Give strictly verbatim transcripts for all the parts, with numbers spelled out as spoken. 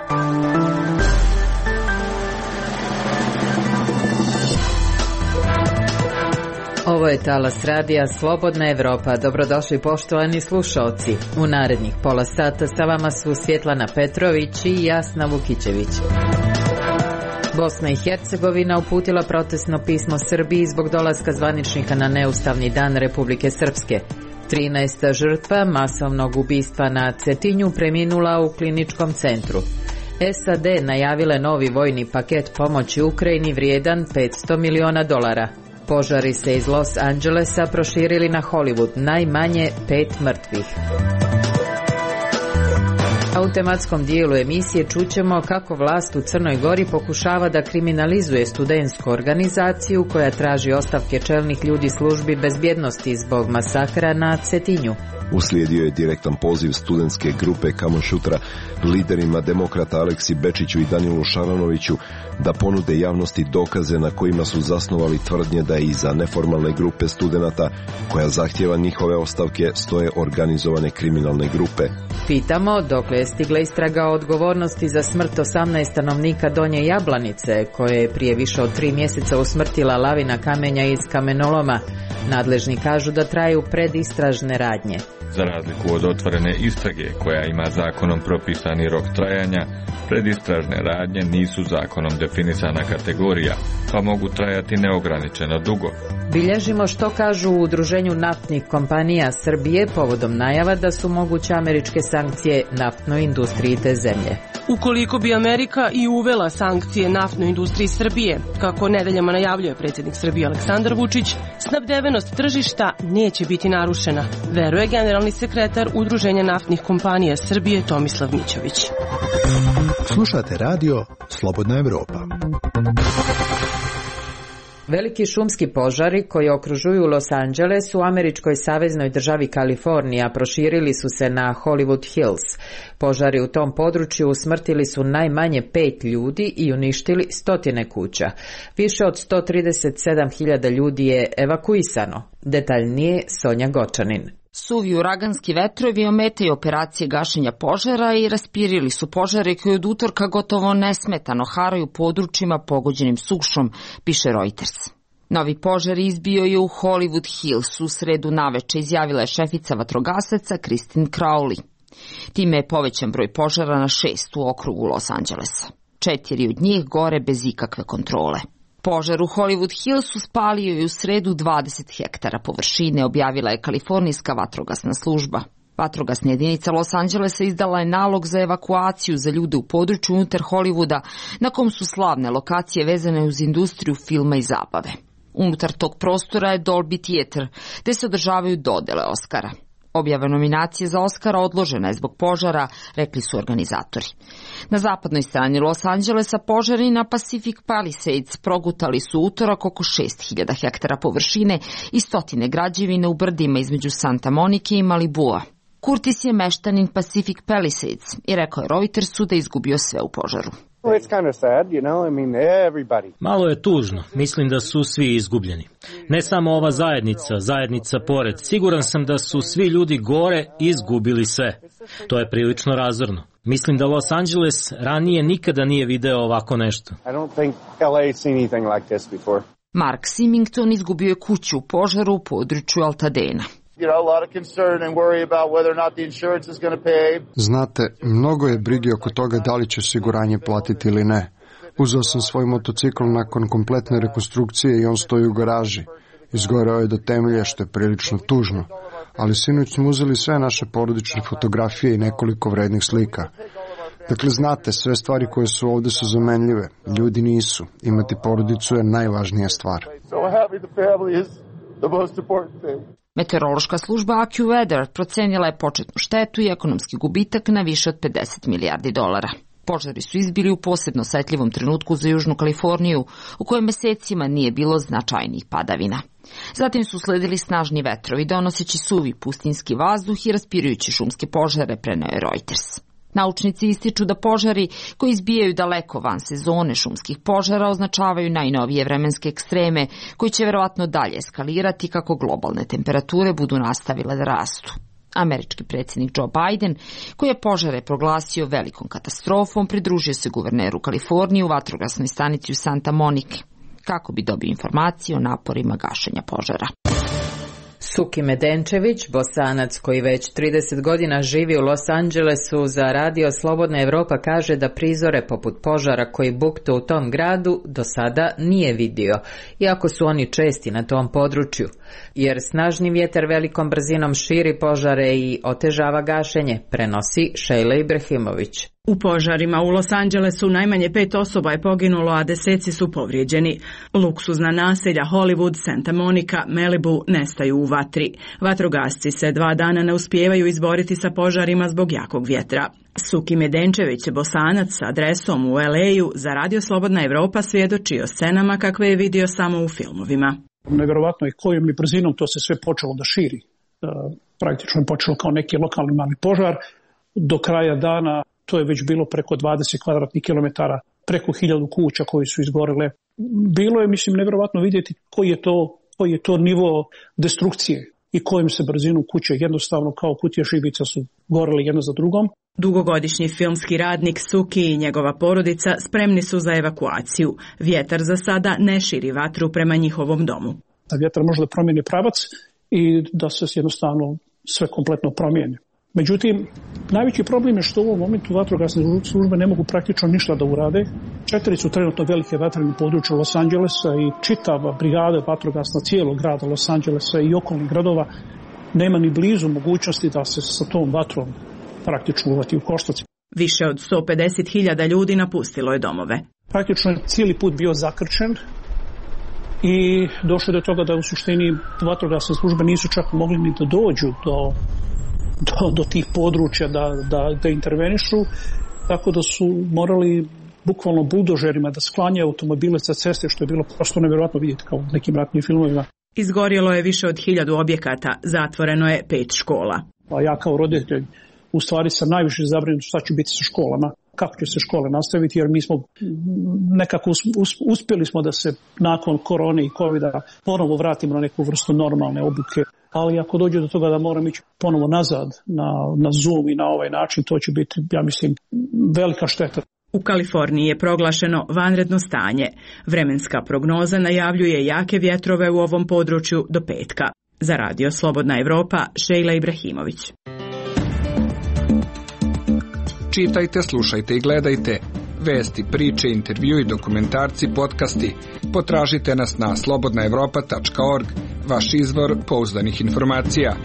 Ovo je Talas radija Slobodna Evropa. Dobrodošli poštovani slušaoci. U narednih pola sata sa vama su Svjetlana Petrović i Jasna Vukićević. Bosna i Hercegovina uputila protestno pismo Srbiji zbog dolaska zvaničnika na neustavni dan Republike Srpske. trinaesta žrtva masovnog ubistva na Cetinju preminula u kliničkom centru. S A D najavile novi vojni paket pomoći Ukrajini vrijedan petsto miliona dolara. Požari se iz Los Angelesa proširili na Hollywood, najmanje pet mrtvih. A u tematskom dijelu emisije čućemo kako vlast u Crnoj Gori pokušava da kriminalizuje studentsku organizaciju koja traži ostavke čelnih ljudi službi bezbjednosti zbog masakra na Cetinju. Uslijedio je direktan poziv studentske grupe Kamošutra liderima demokrata Aleksi Bečiću i Danilu Šaranoviću da ponude javnosti dokaze na kojima su zasnovali tvrdnje da iza neformalne grupe studenata koja zahtjeva njihove ostavke stoje organizovane kriminalne grupe. Pitamo dokle je stigla istraga o odgovornosti za smrt osamnaest stanovnika Donje Jablanice, koje je prije više od tri mjeseca usmrtila lavina kamenja iz kamenoloma. Nadležni kažu da traju predistražne radnje. Za razliku od otvorene istrage koja ima zakonom propisani rok trajanja, predistražne radnje nisu zakonom definisana kategorija, pa mogu trajati neograničeno dugo. Bilježimo što kažu u Udruženju naftnih kompanija Srbije povodom najava da su moguće američke sankcije naftnoj industriji te zemlje. Ukoliko bi Amerika i uvela sankcije naftnoj industriji Srbije, kako nedeljama najavljuje predsjednik Srbije Aleksandar Vučić, snabdevenost tržišta neće biti narušena, veruje generalni sekretar Udruženja naftnih kompanija Srbije Tomislav Mićović. Slušate radio Slobodna Evropa. Veliki šumski požari koji okružuju Los Angeles u američkoj saveznoj državi Kalifornija proširili su se na Hollywood Hills. Požari u tom području usmrtili su najmanje pet ljudi i uništili stotine kuća. Više od sto trideset sedam hiljada ljudi je evakuisano. Detaljnije Sonja Gočanin. Suvi uraganski vetrovi ometaju operacije gašenja požara i raspirili su požare koji od utorka gotovo nesmetano haraju područjima pogođenim sušom, piše Reuters. Novi požar izbio je u Hollywood Hills u sredu naveče, izjavila je šefica vatrogasaca Kristin Crowley. Time je povećan broj požara na šest u okrugu Los Angelesa. Četiri od njih gore bez ikakve kontrole. Požar u Hollywood Hillsu spalio je u sredu dvadeset hektara površine, objavila je kalifornijska vatrogasna služba. Vatrogasna jedinica Los Angelesa izdala je nalog za evakuaciju za ljude u području unutar Hollywooda, na kom su slavne lokacije vezane uz industriju filma i zabave. Unutar tog prostora je Dolby Theater, gde se održavaju dodele Oscara. Objava nominacije za Oscara odložena je zbog požara, rekli su organizatori. Na zapadnoj strani Los Angelesa požari na Pacific Palisades progutali su utorak oko šest hiljada hektara površine i stotine građevine u brdima između Santa Monike i Malibua. Curtis je meštanin Pacific Palisades i rekao je Reutersu da je izgubio sve u požaru. Malo je tužno, mislim da su svi izgubljeni. Ne samo ova zajednica, zajednica pored. Siguran sam da su svi ljudi gore izgubili sve. To je prilično razorno. Mislim da Los Angeles ranije nikada nije video ovako nešto. Mark Symington izgubio je kuću u požaru u području Altadena. Znate, mnogo je brige oko toga da li će osiguranje platiti ili ne. Uzeo sam svoj motocikl nakon kompletne rekonstrukcije i on stoji u garaži. Izgoreo je do temelja, što je prilično tužno. Ali sinoć smo uzeli sve naše porodične fotografije i nekoliko vrednih slika. Dakle, znate, sve stvari koje su ovdje su zamenljive. Ljudi nisu. Imati porodicu je najvažnija stvar. Meteorološka služba AccuWeather procenila je početnu štetu i ekonomski gubitak na više od pedeset milijardi dolara. Požari su izbili u posebno osetljivom trenutku za Južnu Kaliforniju, u kojoj mesecima nije bilo značajnih padavina. Zatim su sledili snažni vetrovi, donoseći suvi pustinski vazduh i raspirujući šumske požare, preneo je Reuters. Naučnici ističu da požari koji izbijaju daleko van sezone šumskih požara označavaju najnovije vremenske ekstreme koji će verovatno dalje eskalirati kako globalne temperature budu nastavile da rastu. Američki predsjednik Joe Biden, koji je požare proglasio velikom katastrofom, pridružio se guverneru Kalifornije u vatrogasnoj stanici u Santa Moniki, kako bi dobio informacije o naporima gašenja požara. Suki Medenčević, Bosanac koji već trideset godina živi u Los Angelesu, za Radio Slobodna Evropa kaže da prizore poput požara koji buktu u tom gradu do sada nije vidio, iako su oni česti na tom području, jer snažni vjetar velikom brzinom širi požare i otežava gašenje, prenosi Šejla Ibrahimović. U požarima u Los Angelesu najmanje pet osoba je poginulo, a deseci su povrijeđeni. Luksuzna naselja Hollywood, Santa Monica, Malibu nestaju u vatri. Vatrogasci se dva dana ne uspijevaju izboriti sa požarima zbog jakog vjetra. Suki Medenčević, Bosanac s adresom u L A-u, za Radio Slobodna Evropa svjedoči o scenama kakve je vidio samo u filmovima. Nevjerovatno je kojom je brzinom to se sve počelo da širi. Praktično je počelo kao neki lokalni mali požar. Do kraja dana to je već bilo preko dvadeset kvadratnih kilometara, preko hiljadu kuća koji su izgorele. Bilo je, mislim, nevjerovatno vidjeti koji je to, koji je to nivo destrukcije i kojim se brzinom kuće jednostavno kao kutije šibica su gorele jedna za drugom. Dugogodišnji filmski radnik Suki i njegova porodica spremni su za evakuaciju. Vjetar za sada ne širi vatru prema njihovom domu. Da vjetar može da promijeni pravac i da se jednostavno sve kompletno promijeni. Međutim, najveći problem je što u ovom momentu vatrogasne službe ne mogu praktično ništa da urade. Četiri su trenutno velike vatrene područja Los Angelesa i čitava brigada vatrogasna cijelog grada Los Angelesa i okolnih gradova nema ni blizu mogućnosti da se sa tom vatrom praktično uvati u koštac. Više od sto pedeset hiljada ljudi napustilo je domove. Praktično je cijeli put bio zakrčen i došlo do toga da u suštini vatrogasne službe nisu čak mogli ni da dođu do Do, do tih područja da, da, da intervenišu, tako da su morali bukvalno buldožerima da sklanjaju automobile sa ceste, što je bilo prosto nevjerojatno vidjeti kao u nekim ratnim filmovima. Izgorjelo je više od hiljadu objekata, zatvoreno je pet škola. A ja kao roditelj u stvari sam najviše zabrinut šta će biti sa školama, kako će se škole nastaviti, jer mi smo nekako uspjeli smo da se nakon korone i covida ponovo vratimo na neku vrstu normalne obuke. Ali ako dođe do toga da moram ići ponovo nazad na, na Zoom i na ovaj način, to će biti, ja mislim, velika šteta. U Kaliforniji je proglašeno vanredno stanje. Vremenska prognoza najavljuje jake vjetrove u ovom području do petka. Za Radio Slobodna Evropa, Šejla Ibrahimović. Čitajte, slušajte i gledajte. Vesti, priče, intervju i dokumentarci, podcasti. Potražite nas na slobodna evropa tačka org, vaš izvor pouzdanih informacija.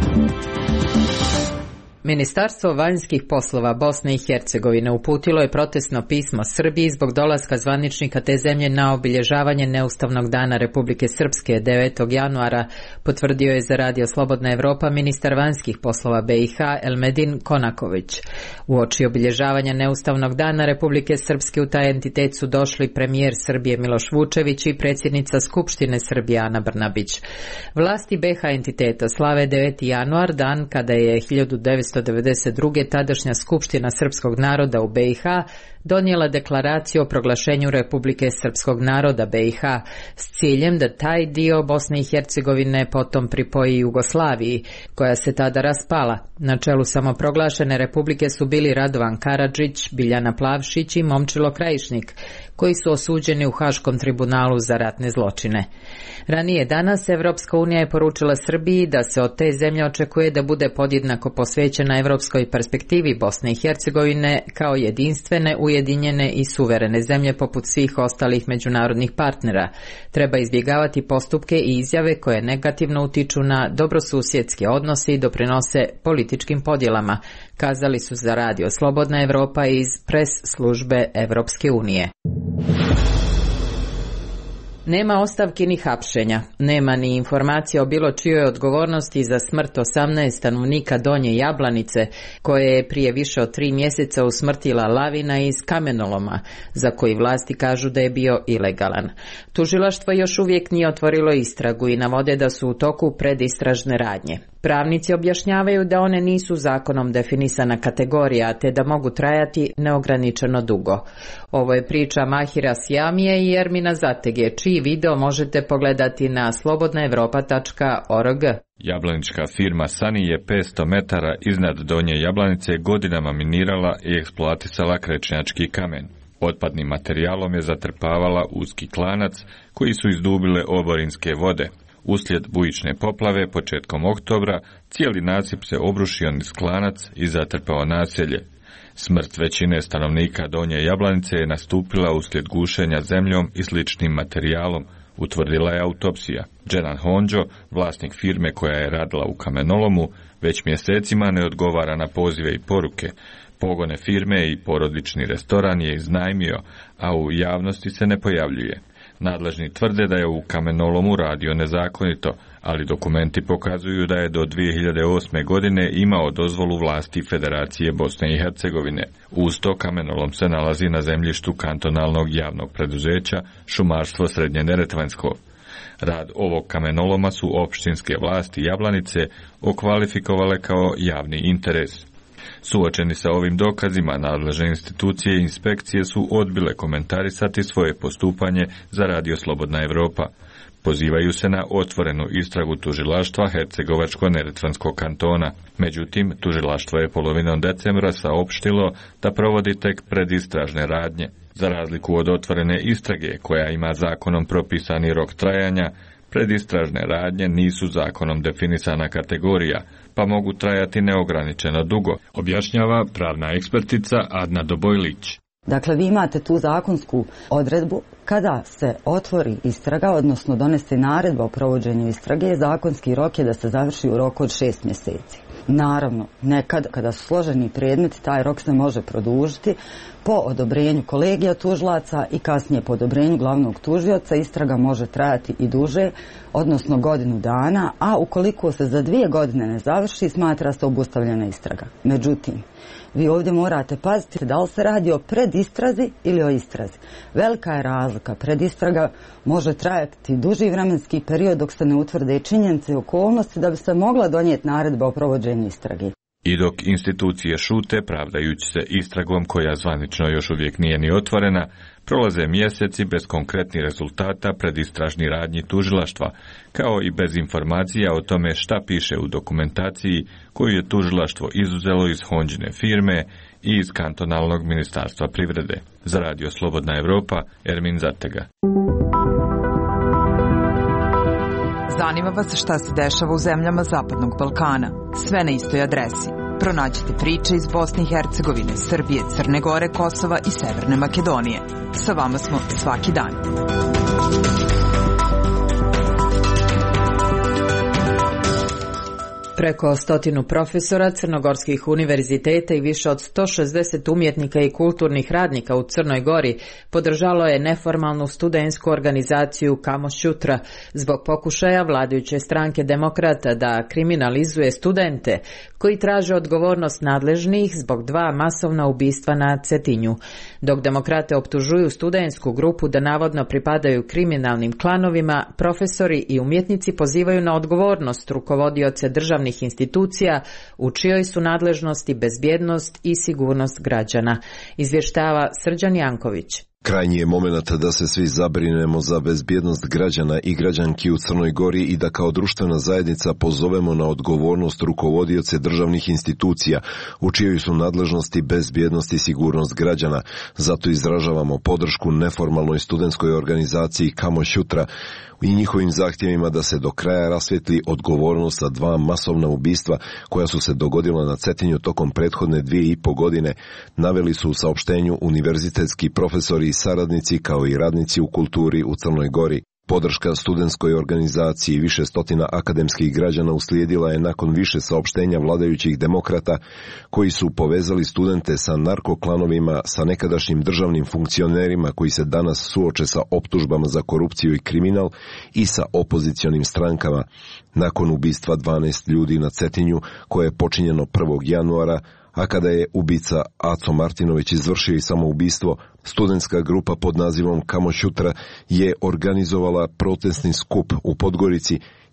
Ministarstvo vanjskih poslova Bosne i Hercegovine uputilo je protestno pismo Srbiji zbog dolaska zvaničnika te zemlje na obilježavanje neustavnog dana Republike Srpske devetog januara, potvrdio je za Radio Slobodna Evropa ministar vanjskih poslova B i H Elmedin Konaković. Uoči obilježavanja neustavnog dana Republike Srpske u taj entitet su došli premijer Srbije Miloš Vučević i predsjednica Skupštine Srbije Ana Brnabić. Vlasti B H entiteta slave deveti januar, dan kada je hiljadu devetsto devedeset druge tadašnja Skupština srpskog naroda u B i H donijela deklaraciju o proglašenju Republike srpskog naroda B i H s ciljem da taj dio Bosne i Hercegovine potom pripoji Jugoslaviji, koja se tada raspala. Na čelu samoproglašene republike su bili Radovan Karadžić, Biljana Plavšić i Momčilo Krajišnik, koji su osuđeni u Haškom tribunalu za ratne zločine. Ranije danas Evropska unija je poručila Srbiji da se od te zemlje očekuje da bude podjednako posvećena evropskoj perspektivi Bosne i Hercegovine kao jedinstvene, ujedinjene i suverene zemlje poput svih ostalih međunarodnih partnera. Treba izbjegavati postupke i izjave koje negativno utiču na dobrosusjedske odnose i doprinose političkim podjelama, kazali su za Radio Slobodna Evropa iz pres službe Evropske unije. Nema ostavki ni hapšenja, nema ni informacija o bilo čijoj odgovornosti za smrt osamnaest stanovnika Donje Jablanice, koje je prije više od tri mjeseca usmrtila lavina iz kamenoloma, za koji vlasti kažu da je bio ilegalan. Tužilaštvo još uvijek nije otvorilo istragu i navode da su u toku predistražne radnje. Pravnici objašnjavaju da one nisu zakonom definisana kategorija, te da mogu trajati neograničeno dugo. Ovo je priča Mahira Sjamije i Ermina Zatege, čiji video možete pogledati na slobodna evropa tačka org. Jablanička firma Sani je petsto metara iznad Donje Jablanice godinama minirala i eksploatisala krečnjački kamen. Otpadnim materijalom je zatrpavala uski klanac koji su izdubile oborinske vode. Uslijed bujične poplave početkom oktobra cijeli nasip se obrušio niz klanac i zatrpao naselje. Smrt većine stanovnika Donje Jablanice je nastupila uslijed gušenja zemljom i sličnim materijalom, utvrdila je autopsija. Dženan Honđo, vlasnik firme koja je radila u kamenolomu, već mjesecima ne odgovara na pozive i poruke. Pogone firme i porodični restoran je iznajmio, a u javnosti se ne pojavljuje. Nadležni tvrde da je u kamenolomu radio nezakonito, ali dokumenti pokazuju da je do dvije hiljade osme. godine imao dozvolu vlasti Federacije Bosne i Hercegovine. Uz to kamenolom se nalazi na zemljištu kantonalnog javnog preduzeća Šumarstvo Srednje Neretvansko. Rad ovog kamenoloma su opštinske vlasti Jablanice okvalifikovale kao javni interes. Suočeni sa ovim dokazima, nadležne institucije i inspekcije su odbile komentarisati svoje postupanje za Radio Slobodna Evropa. Pozivaju se na otvorenu istragu tužilaštva Hercegovačko-Neretvanskog kantona. Međutim, tužilaštvo je polovinom decembra saopštilo da provodi tek predistražne radnje. Za razliku od otvorene istrage, koja ima zakonom propisani rok trajanja, predistražne radnje nisu zakonom definisana kategorija, pa mogu trajati neograničeno dugo, objašnjava pravna ekspertica Adna Dobojlić. Dakle, vi imate tu zakonsku odredbu kada se otvori istraga, odnosno donese naredba o provođenju istrage, zakonski rok je da se završi u roku od šest mjeseci. Naravno, nekad kada su složeni predmeti, taj rok se može produžiti po odobrenju kolegija tužilaca i kasnije po odobrenju glavnog tužioca. Istraga može trajati i duže, odnosno godinu dana, a ukoliko se za dvije godine ne završi, smatra se obustavljena istraga. Međutim, vi ovdje morate paziti da li se radi o predistrazi ili o istrazi. Velika je razlika. Predistraga može trajati duži vremenski period dok se ne utvrde činjenice i okolnosti da bi se mogla donijeti naredba o provođenju istrage. I dok institucije šute, pravdajući se istragom koja zvanično još uvijek nije ni otvorena, prolaze mjeseci bez konkretnih rezultata predistražnih radnji tužilaštva, kao i bez informacija o tome šta piše u dokumentaciji koju je tužilaštvo izuzelo iz Honđine firme i iz kantonalnog ministarstva privrede. Za Radio Slobodna Evropa, Ermin Zatega. Zanima vas šta se dešava u zemljama Zapadnog Balkana. Sve na istoj adresi. Pronađite priče iz Bosne i Hercegovine, Srbije, Crne Gore, Kosova i Severne Makedonije. Sa vama smo svaki dan. Preko stotinu profesora crnogorskih univerziteta i više od sto šezdeset umjetnika i kulturnih radnika u Crnoj Gori podržalo je neformalnu studentsku organizaciju Kamošutra zbog pokušaja vladajuće stranke Demokrata da kriminalizuje studente koji traže odgovornost nadležnih zbog dva masovna ubistva na Cetinju. Dok Demokrate optužuju studentsku grupu da navodno pripadaju kriminalnim klanovima, profesori i umjetnici pozivaju na odgovornost rukovodioce državnih institucija u čijoj su nadležnosti bezbjednost i sigurnost građana, izvještava Srđan Janković. Krajnji je moment da se svi zabrinemo za bezbjednost građana i građanki u Crnoj Gori i da kao društvena zajednica pozovemo na odgovornost rukovodioce državnih institucija u čijoj su nadležnosti bezbjednost i sigurnost građana. Zato izražavamo podršku neformalnoj studentskoj organizaciji Kamošutra i njihovim zahtjevima da se do kraja rasvijetli odgovornost za dva masovna ubistva koja su se dogodila na Cetinju tokom prethodne dvije i po godine, naveli su u saopštenju univerzitetski profesori i saradnici kao i radnici u kulturi u Crnoj Gori. Podrška studentskoj organizaciji više stotina akademskih građana uslijedila je nakon više saopštenja vladajućih demokrata koji su povezali studente sa narkoklanovima, sa nekadašnjim državnim funkcionerima koji se danas suoče sa optužbama za korupciju i kriminal i sa opozicionim strankama. Nakon ubistva dvanaest ljudi na Cetinju koje je počinjeno prvog januara, a kada je ubica Aco Martinović izvršio i samoubistvo, studentska grupa pod nazivom Kamošutra je organizovala protestni skup u Podgorici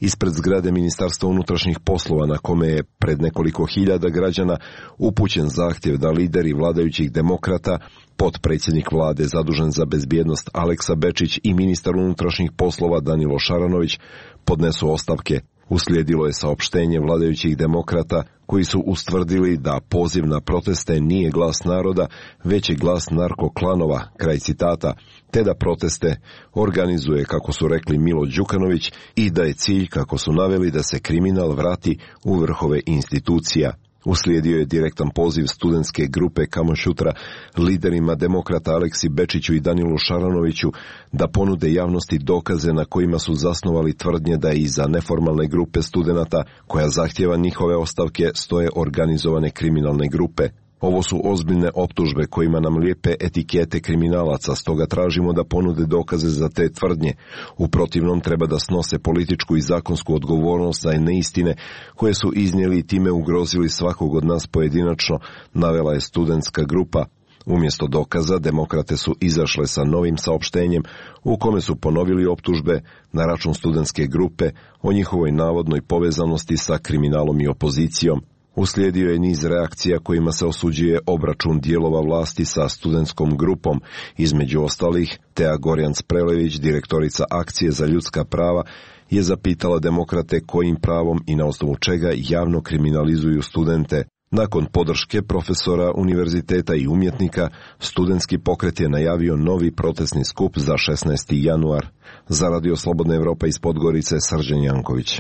ispred zgrade Ministarstva unutrašnjih poslova, na kome je pred nekoliko hiljada građana upućen zahtjev da lideri vladajućih demokrata, potpredsjednik vlade zadužen za bezbjednost Aleksa Bečić i ministar unutrašnjih poslova Danilo Šaranović podnesu ostavke. Uslijedilo je saopštenje vladajućih demokrata koji su ustvrdili da poziv na proteste nije glas naroda, već je glas narkoklanova, kraj citata, te da proteste organizuje, kako su rekli, Milo Đukanović i da je cilj, kako su naveli, da se kriminal vrati u vrhove institucija. Uslijedio je direktan poziv studentske grupe Kamošutra liderima demokrata Aleksi Bečiću i Danilu Šaranoviću da ponude javnosti dokaze na kojima su zasnovali tvrdnje da iza neformalne grupe studenata koja zahtjeva njihove ostavke stoje organizovane kriminalne grupe. Ovo su ozbiljne optužbe kojima nam lijepe etikete kriminalaca, stoga tražimo da ponude dokaze za te tvrdnje. U protivnom treba da snose političku i zakonsku odgovornost za neistine koje su iznijeli i time ugrozili svakog od nas pojedinačno, navela je studentska grupa. Umjesto dokaza, demokrate su izašle sa novim saopštenjem u kome su ponovili optužbe na račun studentske grupe o njihovoj navodnoj povezanosti sa kriminalom i opozicijom. Uslijedio je niz reakcija kojima se osuđuje obračun dijelova vlasti sa studentskom grupom. Između ostalih, Tea Gorjanc-Prelević, direktorica Akcije za ljudska prava, je zapitala demokrate kojim pravom i na osnovu čega javno kriminalizuju studente. Nakon podrške profesora univerziteta i umjetnika, studentski pokret je najavio novi protestni skup za šesnaesti januar. Za Radio Slobodna Evropa iz Podgorice, Srđan Janković.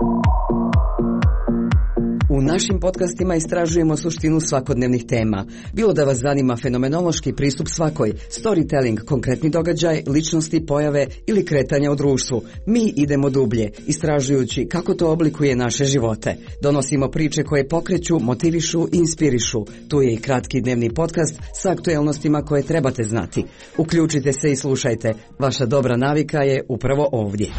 U našim podcastima istražujemo suštinu svakodnevnih tema. Bilo da vas zanima fenomenološki pristup svakoj, storytelling, konkretni događaj, ličnosti, pojave ili kretanja u društvu, mi idemo dublje, istražujući kako to oblikuje naše živote. Donosimo priče koje pokreću, motivišu i inspirišu. Tu je i kratki dnevni podcast sa aktuelnostima koje trebate znati. Uključite se i slušajte. Vaša dobra navika je upravo ovdje.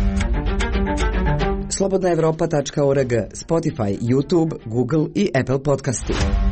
slobodna evropa tačka org, Spotify, YouTube, Google i Apple podcasti.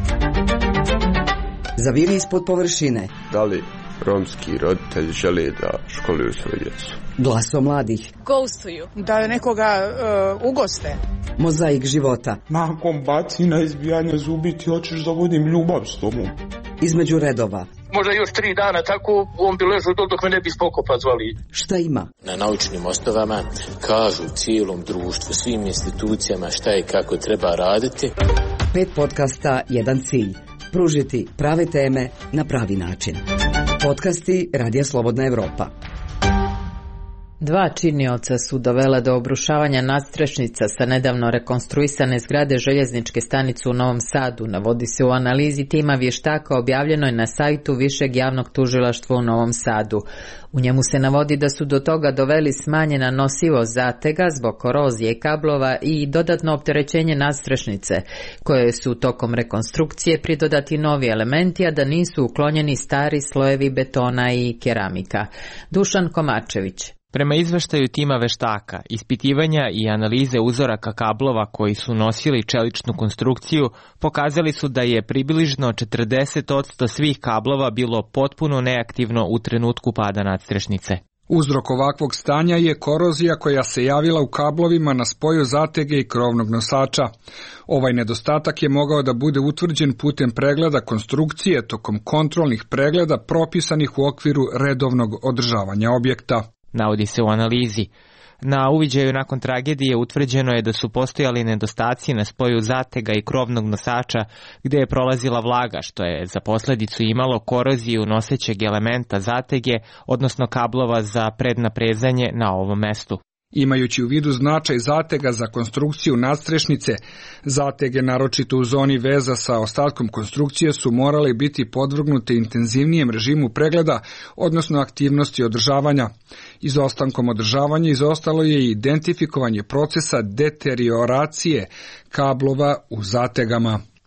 Zaviri ispod površine. Da li romski roditelji žele da školuju svoju djecu? Glas o mladih. Ghostuju. Da nekoga uh, ugoste. Mozaik života. Nakon bacina izbijanja zubi ti hoćeš da vodim ljubav s tobom. Između redova. Možda još tri dana tako on bi ležao dok me ne bi spokopa zvali. Šta ima? Na naučnim osnovama kažu cijelom društvu, svim institucijama šta i kako treba raditi. Pet podcasta, jedan cilj. Pružiti prave teme na pravi način. Podcasti Radija Slobodna Evropa. Dva činioca su dovela do obrušavanja nadstrešnica sa nedavno rekonstruisane zgrade željezničke stanice u Novom Sadu, navodi se u analizi tima vještaka objavljenoj na sajtu Višeg javnog tužilaštva u Novom Sadu. U njemu se navodi da su do toga doveli smanjena nosivost zatega zbog korozije kablova i dodatno opterećenje nadstrešnice, koje su tokom rekonstrukcije pridodati novi elementi, a da nisu uklonjeni stari slojevi betona i keramika. Dušan Komačević. Prema izveštaju tima veštaka, ispitivanja i analize uzoraka kablova koji su nosili čeličnu konstrukciju pokazali su da je približno četrdeset posto svih kablova bilo potpuno neaktivno u trenutku pada nadstrešnice. Uzrok ovakvog stanja je korozija koja se javila u kablovima na spoju zatege i krovnog nosača. Ovaj nedostatak je mogao da bude utvrđen putem pregleda konstrukcije tokom kontrolnih pregleda propisanih u okviru redovnog održavanja objekta. Navodi se u analizi. Na uviđaju nakon tragedije utvrđeno je da su postojali nedostaci na spoju zatega i krovnog nosača gdje je prolazila vlaga, što je za posljedicu imalo koroziju nosećeg elementa zatege, odnosno kablova za prednaprezanje na ovom mestu. Imajući u vidu značaj zatega za konstrukciju nadstrešnice, zatege naročito u zoni veza sa ostatkom konstrukcije su morale biti podvrgnute intenzivnijem režimu pregleda, odnosno aktivnosti održavanja. Izostankom održavanja izostalo je i identifikovanje procesa deterioracije kablova u zategama.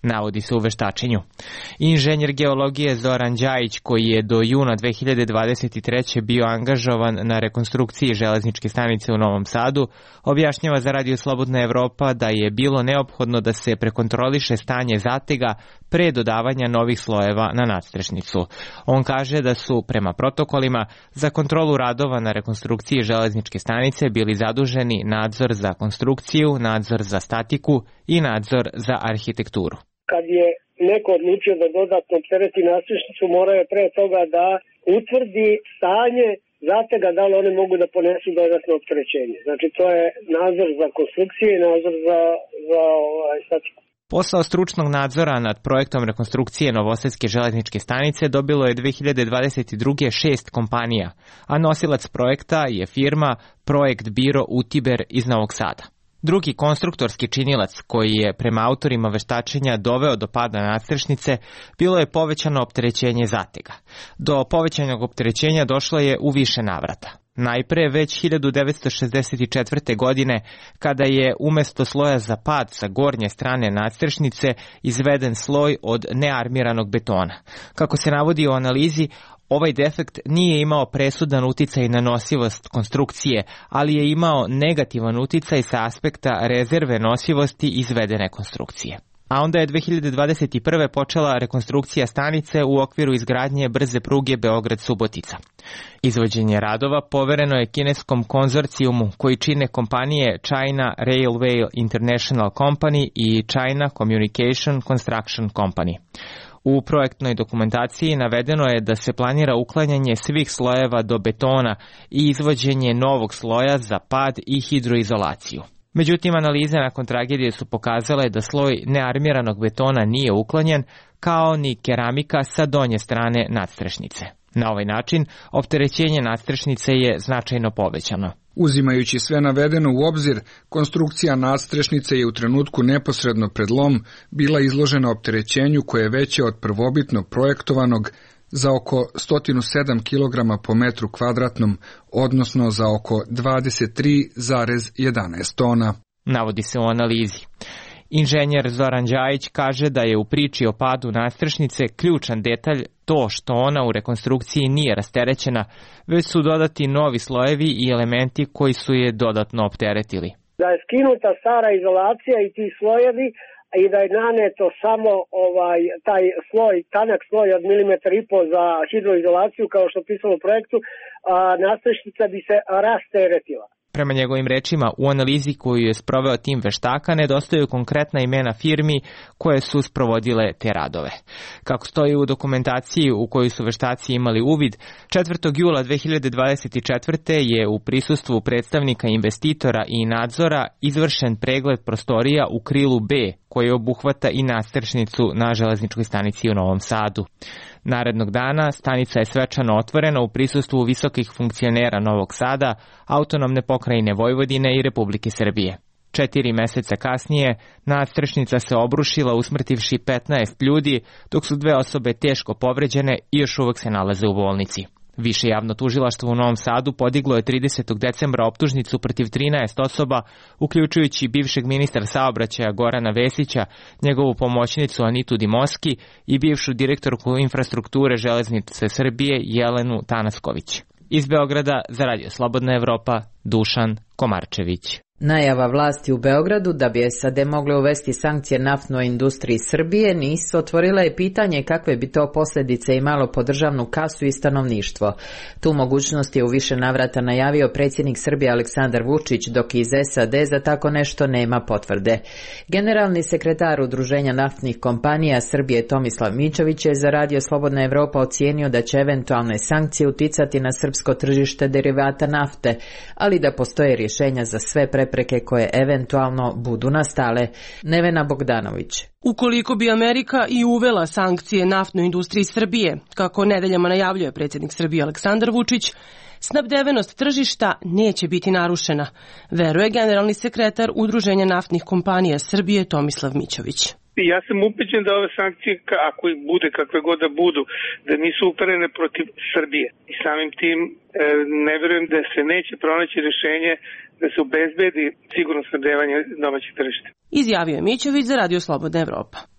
navodi se u veštačenju. Inženjer geologije Zoran Đajić, koji je do juna dve hiljade dvadeset treće bio angažovan na rekonstrukciji železničke stanice u Novom Sadu, objašnjava za Radio Slobodna Evropa da je bilo neophodno da se prekontroliše stanje zatega pre dodavanja novih slojeva na nadstrešnicu. On kaže da su prema protokolima za kontrolu radova na rekonstrukciji železničke stanice bili zaduženi nadzor za konstrukciju, nadzor za statiku i nadzor za arhitekturu. Kad je neko odlučio da dodatno optereti nadstrešnicu, morao je pre toga da utvrdi stanje zatega, da li one mogu da ponesu dodatno opterećenje. Znači to je nadzor za konstrukcije i nadzor za, za ovaj, statiku. Posao stručnog nadzora nad projektom rekonstrukcije Novosadske železničke stanice dobilo je dve hiljade dvadeset druge šest kompanija, a nosilac projekta je firma Projekt Biro Utiber iz Novog Sada. Drugi konstruktorski činilac koji je prema autorima veštačenja doveo do pada nadstrešnice bilo je povećano opterećenje zatega. Do povećanog opterećenja došlo je u više navrata. Najpre već hiljadu devetsto šezdeset četvrte. godine, kada je umesto sloja za pad sa gornje strane nadstrešnice izveden sloj od nearmiranog betona. Kako se navodi u analizi, ovaj defekt nije imao presudan uticaj na nosivost konstrukcije, ali je imao negativan uticaj sa aspekta rezerve nosivosti izvedene konstrukcije. A onda je dve hiljade dvadeset prve. počela rekonstrukcija stanice u okviru izgradnje brze pruge Beograd-Subotica. Izvođenje radova povereno je kineskom konzorcijumu koji čine kompanije China Railway International Company i China Communication Construction Company. U projektnoj dokumentaciji navedeno je da se planira uklanjanje svih slojeva do betona i izvođenje novog sloja za pad i hidroizolaciju. Međutim, analize nakon tragedije su pokazale da sloj nearmiranog betona nije uklonjen, kao ni keramika sa donje strane nadstrešnice. Na ovaj način, opterećenje nadstrešnice je značajno povećano. Uzimajući sve navedeno u obzir, konstrukcija nadstrešnice je u trenutku neposredno pred lom bila izložena opterećenju koje je veće od prvobitno projektovanog za oko sto sedam kilograma po metru kvadratnom, odnosno za oko dvadeset tri zarez jedanaest tona. Navodi se u analizi. Inženjer Zoran Đajić kaže da je u priči o padu nadstrešnice ključan detalj to što ona u rekonstrukciji nije rasterećena, već su dodati novi slojevi i elementi koji su je dodatno opteretili. Da je skinuta stara izolacija i ti slojevi i da je naneto samo ovaj taj sloj, tanak sloj od milimetar i po za hidroizolaciju kao što pisalo u projektu, a nadstrešnica bi se rasteretila. Prema njegovim rečima, u analizi koju je sproveo tim veštaka nedostaju konkretna imena firmi koje su sprovodile te radove. Kako stoji u dokumentaciji u kojoj su veštaci imali uvid, četvrtog jula dve hiljade dvadeset četvrte. je u prisustvu predstavnika investitora i nadzora izvršen pregled prostorija u krilu B, koje obuhvata i nadstrešnicu na železničkoj stanici u Novom Sadu. Narednog dana stanica je svečano otvorena u prisustvu visokih funkcionera Novog Sada, autonomne pokrajine Vojvodine i Republike Srbije. Četiri meseca kasnije nadstrešnica se obrušila usmrtivši petnaest ljudi, dok su dve osobe teško povređene i još uvek se nalaze u bolnici. Više javno tužilaštvo u Novom Sadu podiglo je tridesetog decembra optužnicu protiv trinaest osoba, uključujući bivšeg ministra saobraćaja Gorana Vesića, njegovu pomoćnicu Anitu Dimoski i bivšu direktorku infrastrukture Železnice Srbije Jelenu Tanasković. Iz Beograda za Radio Slobodna Evropa, Dušan Komarčević. Najava vlasti u Beogradu da bi S A D mogle uvesti sankcije naftnoj industriji Srbije nisu otvorila je pitanje kakve bi to posljedice imalo po državnu kasu i stanovništvo. Tu mogućnost je u više navrata najavio predsjednik Srbije Aleksandar Vučić, dok iz S A D za tako nešto nema potvrde. Generalni sekretar Udruženja naftnih kompanija Srbije Tomislav Mićović je za Radio Slobodna Evropa ocijenio da će eventualne sankcije uticati na srpsko tržište derivata nafte, ali da postoje rješenja za sve pre prepreke koje eventualno budu nastale. Nevena Bogdanović. Ukoliko bi Amerika i uvela sankcije naftnoj industriji Srbije, kako nedeljama najavljuje predsjednik Srbije Aleksandar Vučić, snabdevenost tržišta neće biti narušena, veruje generalni sekretar Udruženja naftnih kompanija Srbije Tomislav Mićović. Ja sam ubeđen da ove sankcije, ako ih bude, kakve god da budu, da nisu uperene protiv Srbije. I samim tim ne verujem da se neće pronaći rješenje da se obezbedi sigurno snabdevanje domaćih tržišta. Izjavio je Mićović za Radio Slobodna Evropa.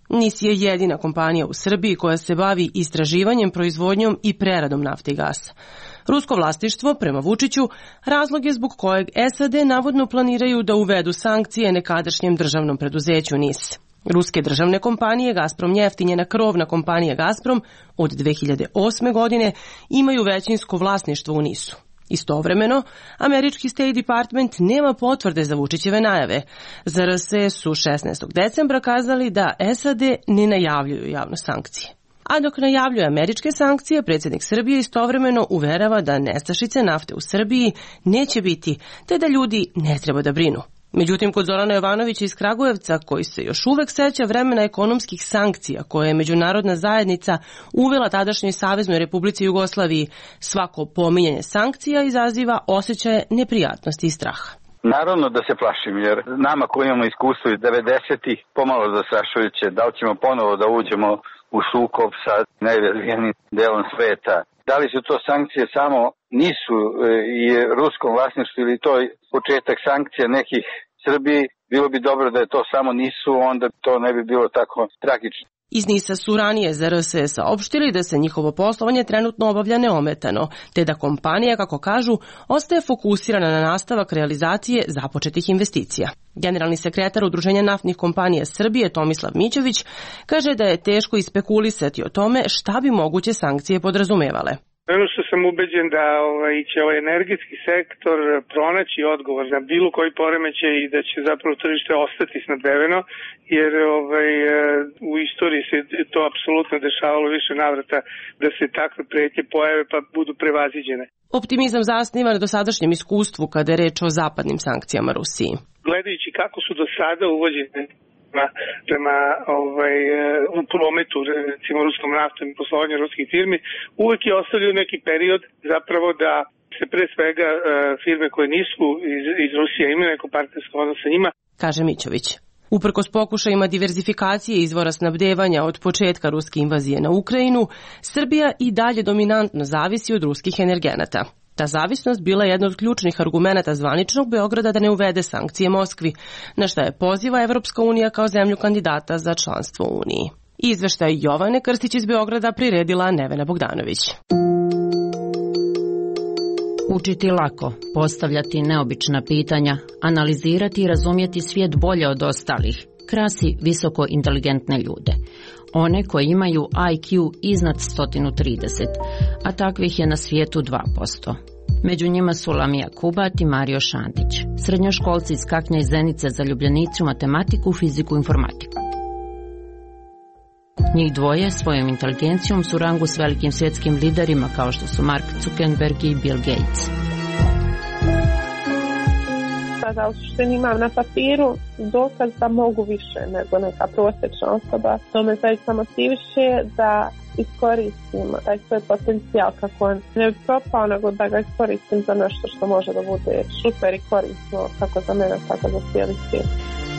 NIS je jedina kompanija u Srbiji koja se bavi istraživanjem, proizvodnjom i preradom nafte i gasa. Rusko vlasništvo, prema Vučiću, razlog je zbog kojeg S A D navodno planiraju da uvedu sankcije nekadašnjem državnom preduzeću NIS. Ruske državne kompanije Gazprom Njeft i njena krovna kompanija Gazprom od dve hiljade osme. godine imaju većinsko vlasništvo u NIS-u. Istovremeno, američki State Department nema potvrde za Vučićeve najave. Z R S su šesnaestog decembra kazali da S A D ne najavljuju javno sankcije. A dok najavljuje američke sankcije, predsjednik Srbije istovremeno uverava da nestašice nafte u Srbiji neće biti, te da ljudi ne treba da brinu. Međutim, kod Zorana Jovanovića iz Kragujevca, koji se još uvek seća vremena ekonomskih sankcija koje je međunarodna zajednica uvela tadašnjoj Saveznoj Republici Jugoslaviji, svako pominjanje sankcija izaziva osjećaje neprijatnosti i straha. Naravno da se plašim, jer nama koji imamo iskustvo iz devedesetih pomalo zastrašujuće, da li ćemo ponovo da uđemo u sukob sa najrazvijenim delom sveta. Da li su to sankcije samo nisu i ruskom vlasništvu ili to početak sankcija nekih Srbiji, bilo bi dobro da je to samo nisu, onda to ne bi bilo tako tragično. Iz NIS-a su ranije Z R S saopštili da se njihovo poslovanje trenutno obavlja neometano, te da kompanija, kako kažu, ostaje fokusirana na nastavak realizacije započetih investicija. Generalni sekretar Udruženja naftnih kompanija Srbije Tomislav Mićević kaže da je teško ispekulisati o tome šta bi moguće sankcije podrazumevale. Ono što sam ubeđen da ovaj, će ovaj energetski sektor pronaći odgovor na bilo koji poremećaj i da će zapravo tržište ostati snabdeveno, jer ovaj, u istoriji se to apsolutno dešavalo više navrata da se takve pretnje pojave pa budu prevaziđene. Optimizam zasniva na dosadašnjem iskustvu kada je reč o zapadnim sankcijama Rusiji. Gledajući kako su do sada uvođene prema ovaj, u prometu, recimo ruskom naftom i poslovanju ruskih firmi, uvek je ostavljaju neki period zapravo da se pre svega firme koje nisu iz, iz Rusije imaju neko partnersko odnos sa njima. Kaže Mićović. Uprkos pokušajima diverzifikacije izvora snabdevanja od početka ruske invazije na Ukrajinu, Srbija i dalje dominantno zavisi od ruskih energenata. Ta zavisnost bila je jedna od ključnih argumenata zvaničnog Beograda da ne uvede sankcije Moskvi, na šta je poziva Evropska unija kao zemlju kandidata za članstvo u Uniji. Izveštaj Jovane Krstić iz Beograda priredila Nevena Bogdanović. Učiti lako, postavljati neobična pitanja, analizirati i razumjeti svijet bolje od ostalih, krasi visoko inteligentne ljude. One koji imaju I Q iznad sto trideset, a takvih je na svijetu dva posto. Među njima su Lamija Kubat i Mario Šantić, srednjoškolci iz Kaknja i Zenice, zaljubljenici u matematiku, fiziku i informatiku. Njih dvoje svojom inteligencijom su u rangu s velikim svjetskim liderima kao što su Mark Zuckerberg i Bill Gates. Da u suštini imam na papiru dokaz da mogu više nego neka prosječna osoba. To me zaista motiviše da iskoristim taj svoj potencijal kako on ne bi propao, nego da ga iskoristim za nešto što može da bude super i korisno kako za mene, tako za cijeli svijet.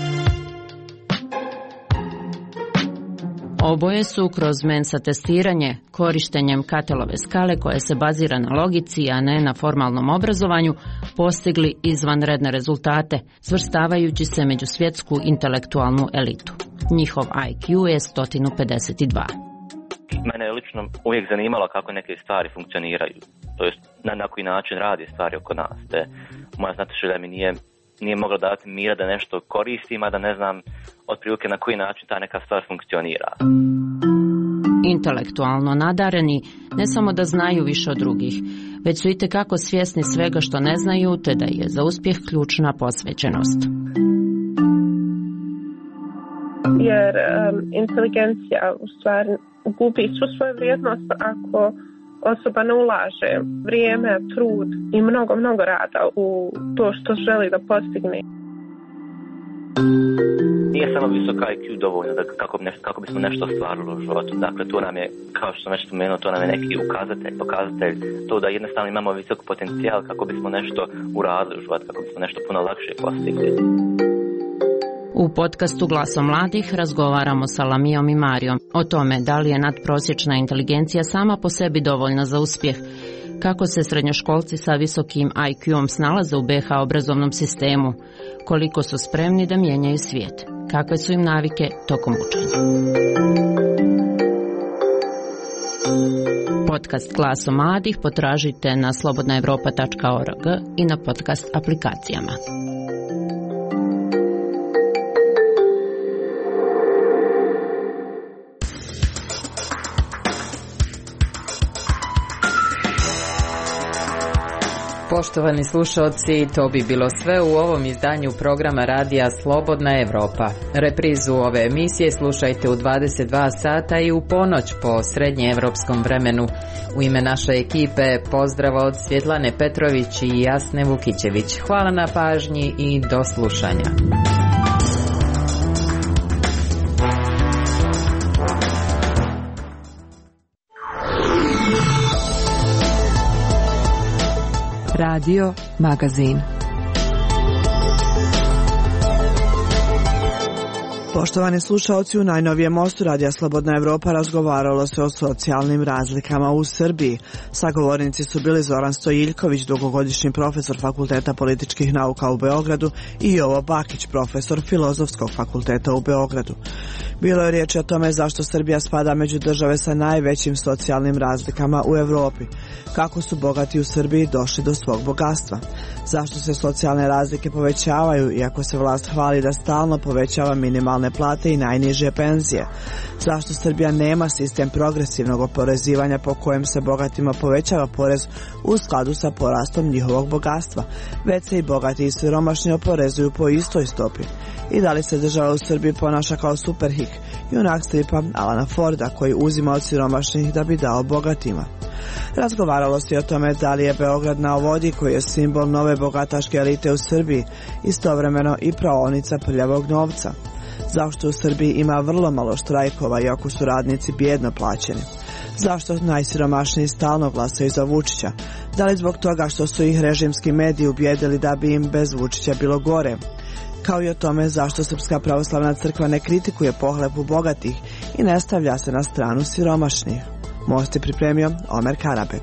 Oboje su kroz Mensa testiranje, korištenjem Katelove skale koja se bazira na logici, a ne na formalnom obrazovanju, postigli izvanredne rezultate, svrstavajući se među svjetsku intelektualnu elitu. Njihov I Q je sto pedeset dva. Mene je lično uvijek zanimalo kako neke stvari funkcioniraju, to jest na, na koji način radi stvari oko nas. Te moja znatiželja mi nije nije mogla dati mira da nešto koristim, a da ne znam otprilike na koji način ta neka stvar funkcionira. Intelektualno nadareni ne samo da znaju više od drugih, već su itekako svjesni svega što ne znaju, te da je za uspjeh ključna posvećenost. Jer um, inteligencija u stvari gubi svu svoju vrijednost ako osoba ne ulaže vrijeme, trud i mnogo, mnogo rada u to što želi da postigne. Nije samo visoka I Q dovoljno da kako, bi nešto, kako bismo nešto ostvarili u životu. Dakle, to nam je, kao što sam već spomenuo, to nam je neki ukazatelj, pokazatelj, to da jednostavno imamo visok potencijal kako bismo nešto uradili u životu, kako bismo nešto puno lakše postigli. U podcastu Glasom mladih razgovaramo sa Lamijom i Marijom o tome da li je nadprosječna inteligencija sama po sebi dovoljna za uspjeh, kako se srednjoškolci sa visokim I Q-om snalaze u B iH obrazovnom sistemu, koliko su spremni da mijenjaju svijet kakve su im navike tokom učenja. Podcast Glasom mladih potražite na slobodna evropa tačka org i na podcast aplikacijama. Poštovani slušalci, to bi bilo sve u ovom izdanju programa radija Slobodna Evropa. Reprizu ove emisije slušajte u dvadeset dva sata i u ponoć po srednjeevropskom vremenu. U ime naše ekipe pozdrav od Svjetlane Petrović i Jasne Vukićević. Hvala na pažnji i do slušanja. Radio Magazin. Poštovani slušaoci, u najnovijem mostu Radija Slobodna Evropa razgovaralo se o socijalnim razlikama u Srbiji. Sagovornici su bili Zoran Stojiljković, dugogodišnji profesor Fakulteta političkih nauka u Beogradu, i Jovo Bakić, profesor Filozofskog fakulteta u Beogradu. Bilo je riječi o tome zašto Srbija spada među države sa najvećim socijalnim razlikama u Evropi. Kako su bogati u Srbiji došli do svog bogatstva? Zašto se socijalne razlike povećavaju, iako se vlast hvali da stalno povećava minimalne plate i najniže penzije? Zašto Srbija nema sistem progresivnog oporezivanja po kojem se bogatima povećava porez u skladu sa porastom njihovog bogatstva, već se i bogati i siromašni oporezuju po istoj stopi? I da li se država u Srbiji ponaša kao Superhik, junak stripa Alana Forda, koji uzima od siromašnih da bi dao bogatima? Razgovaralo se i o tome da li je Beograd na vodi, koji je simbol nove bogataške elite u Srbiji, istovremeno i praonica prljavog novca. Zašto u Srbiji ima vrlo malo štrajkova, iako su radnici bijedno plaćeni? Zašto najsiromašniji stalno glasaju za Vučića? Da li zbog toga što su ih režimski mediji ubijedili da bi im bez Vučića bilo gore? Kao i o tome zašto Srpska pravoslavna crkva ne kritikuje pohlepu bogatih i ne stavlja se na stranu siromašnih. Most je pripremio Omer Karabek.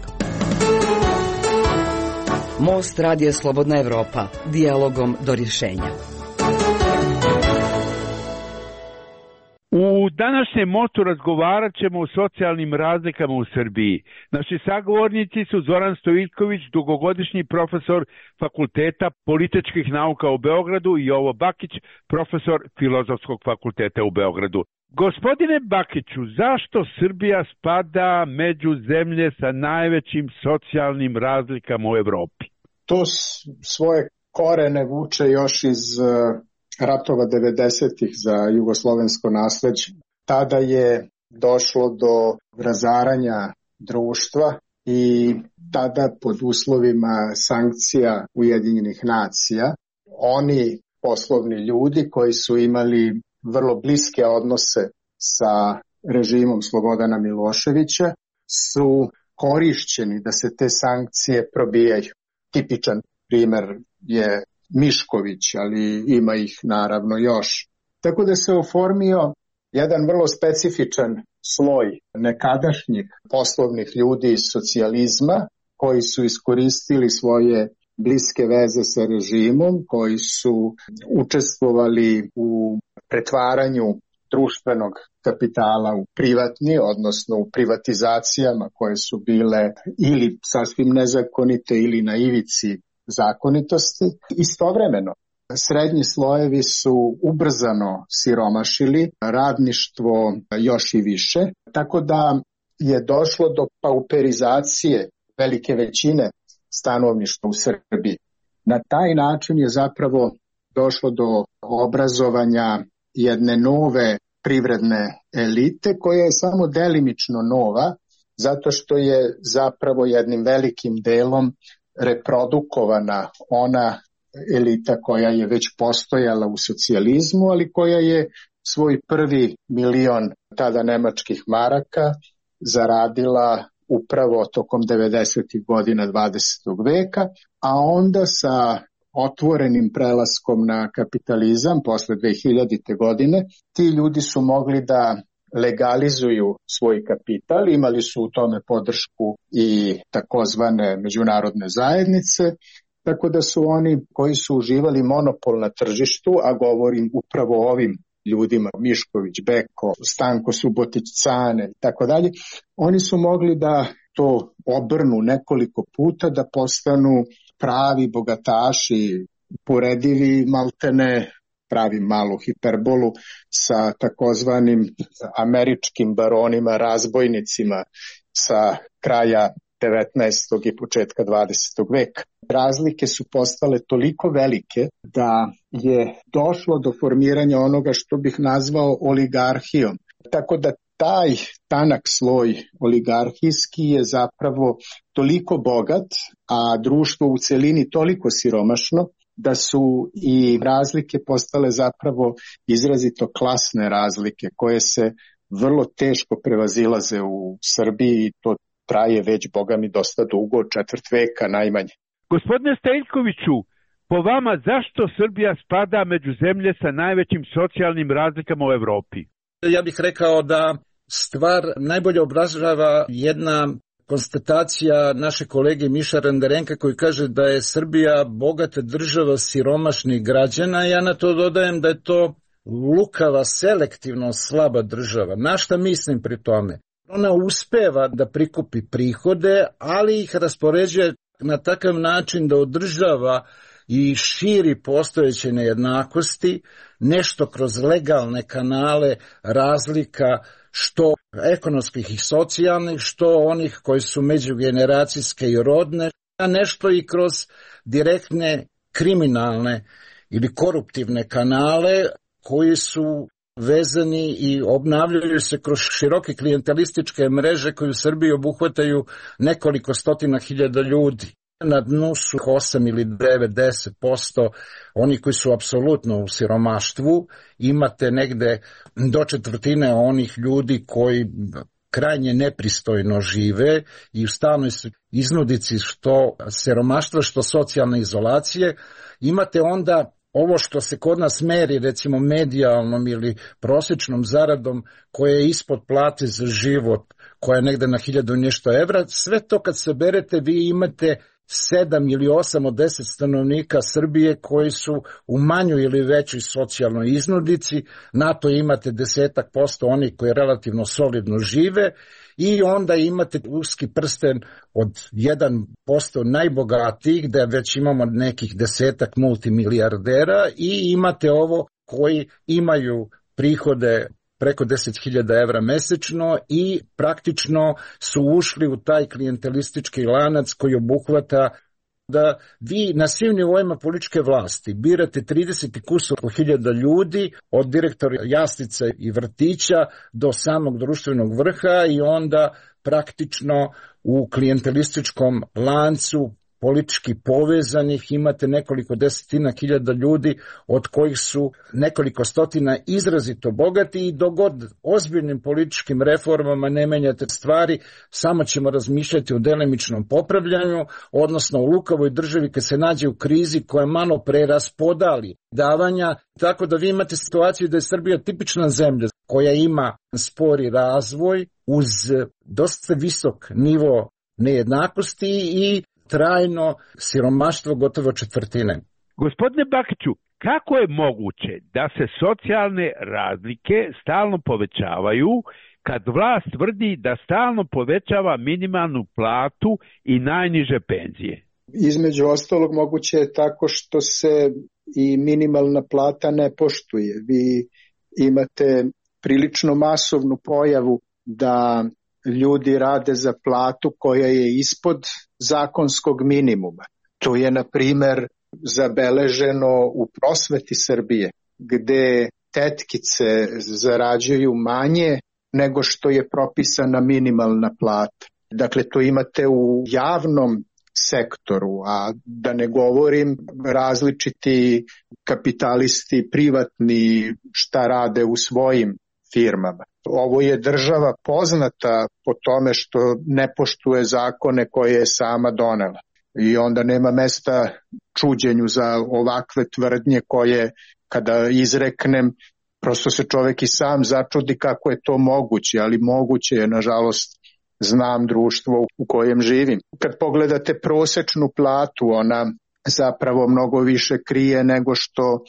Most Radija Slobodna Evropa. Dijalogom do rješenja. U današnjem mostu razgovarat ćemo o socijalnim razlikama u Srbiji. Naši sagovornici su Zoran Stojiljković, dugogodišnji profesor Fakulteta političkih nauka u Beogradu, i Jovo Bakić, profesor Filozofskog fakulteta u Beogradu. Gospodine Bakiću, zašto Srbija spada među zemlje sa najvećim socijalnim razlikama u Evropi? To svoje korene vuče još iz ratova devedesetih za jugoslovensko nasleđe. Tada je došlo do razaranja društva i tada pod uslovima sankcija Ujedinjenih nacija oni poslovni ljudi koji su imali vrlo bliske odnose sa režimom Slobodana Miloševića su korišćeni da se te sankcije probijaju. Tipičan primer je Mišković, ali ima ih naravno još. Tako da se oformio jedan vrlo specifičan sloj nekadašnjih poslovnih ljudi iz socijalizma koji su iskoristili svoje bliske veze sa režimom, koji su učestvovali u pretvaranju društvenog kapitala u privatni, odnosno u privatizacijama koje su bile ili sasvim nezakonite ili na ivici zakonitosti. Istovremeno, srednji slojevi su ubrzano siromašili, radništvo još i više, tako da je došlo do pauperizacije velike većine stanovništva u Srbiji. Na taj način je zapravo došlo do obrazovanja jedne nove privredne elite koja je samo delimično nova, zato što je zapravo jednim velikim delom reprodukovana ona elita koja je već postojala u socijalizmu, ali koja je svoj prvi milion tada nemačkih maraka zaradila upravo tokom devedesetih godina dvadesetog veka, a onda sa otvorenim prelaskom na kapitalizam posle dve hiljadite godine, ti ljudi su mogli da legalizuju svoj kapital, imali su u tome podršku i takozvane međunarodne zajednice, tako da su oni koji su uživali monopol na tržištu, a govorim upravo o ovim ljudima, Mišković, Beko, Stanko Subotić, Cane i tako dalje, oni su mogli da to obrnu nekoliko puta, da postanu pravi bogataši, poredivi maltene, pravi malu hiperbolu, sa takozvanim američkim baronima, razbojnicima sa kraja devetnaestog i početka dvadesetog veka. Razlike su postale toliko velike da je došlo do formiranja onoga što bih nazvao oligarhijom. Tako da taj tanak sloj oligarhijski je zapravo toliko bogat, a društvo u celini toliko siromašno, da su i razlike postale zapravo izrazito klasne razlike koje se vrlo teško prevazilaze u Srbiji i to traje već, boga mi, dosta dugo, četvrt veka najmanje. Gospodine Stojljkoviću, po vama zašto Srbija spada među zemlje sa najvećim socijalnim razlikama u Evropi? Ja bih rekao da stvar najbolje obražava jedna konstatacija naše kolege Miša Rendarenka koji kaže da je Srbija bogata država siromašnih građana. Ja na to dodajem da je to lukava, selektivno slaba država. Na šta mislim pri tome? Ona uspeva da prikupi prihode, ali ih raspoređuje na takav način da održava i širi postojeće nejednakosti, nešto kroz legalne kanale razlika što ekonomskih i socijalnih, što onih koji su međugeneracijske i rodne, a nešto i kroz direktne kriminalne ili koruptivne kanale koji su vezani i obnavljaju se kroz široke klijentelističke mreže koje u Srbiji obuhvataju nekoliko stotina hiljada ljudi. Na dnu su osam ili devet, deset posto oni koji su apsolutno u siromaštvu. Imate negde do četvrtine onih ljudi koji krajnje nepristojno žive i u stalnoj iznudici što siromaštva, što socijalne izolacije. Imate onda ovo što se kod nas meri, recimo medijalnom ili prosječnom zaradom, koja je ispod plate za život, koja je negde na hiljadu i nešto evra, sve to kad saberete vi imate sedam ili osam od deset stanovnika Srbije koji su u manjoj ili većoj socijalnoj iznudici, na to imate desetak posto onih koji relativno solidno žive i onda imate uski prsten od jedan posto najbogatijih, da već imamo nekih desetak multimilijardera i imate ovo koji imaju prihode preko deset hiljada evra mesečno i praktično su ušli u taj klijentelistički lanac koji obuhvata da vi na svim nivoima političke vlasti birate trideset kusur hiljada ljudi, od direktora jaslica i vrtića do samog društvenog vrha i onda praktično u klijentelističkom lancu politički povezanih imate nekoliko desetina hiljada ljudi od kojih su nekoliko stotina izrazito bogati i dogod ozbiljnim političkim reformama ne menjate stvari, samo ćemo razmišljati o delimičnom popravljanju, odnosno u lukavoj državi kad se nađe u krizi koja malo preraspodali davanja, tako da vi imate situaciju da je Srbija tipična zemlja koja ima spori razvoj uz dosta visok nivo nejednakosti i trajno siromaštvo gotovo četvrtine. Gospodine Bakiću, kako je moguće da se socijalne razlike stalno povećavaju kad vlast tvrdi da stalno povećava minimalnu platu i najniže penzije? Između ostalog moguće je tako što se i minimalna plata ne poštuje. Vi imate prilično masovnu pojavu da ljudi rade za platu koja je ispod zakonskog minimuma. To je, na primer, zabeleženo u prosveti Srbije, gde tetkice zarađuju manje nego što je propisana minimalna plata. Dakle, to imate u javnom sektoru, a da ne govorim različiti kapitalisti privatni šta rade u svojim firmama. Ovo je država poznata po tome što ne poštuje zakone koje je sama donela. I onda nema mesta čuđenju za ovakve tvrdnje koje, kada izreknem, prosto se čovek i sam začudi kako je to moguće, ali moguće je, nažalost, znam društvo u kojem živim. Kad pogledate prosečnu platu, ona zapravo mnogo više krije nego što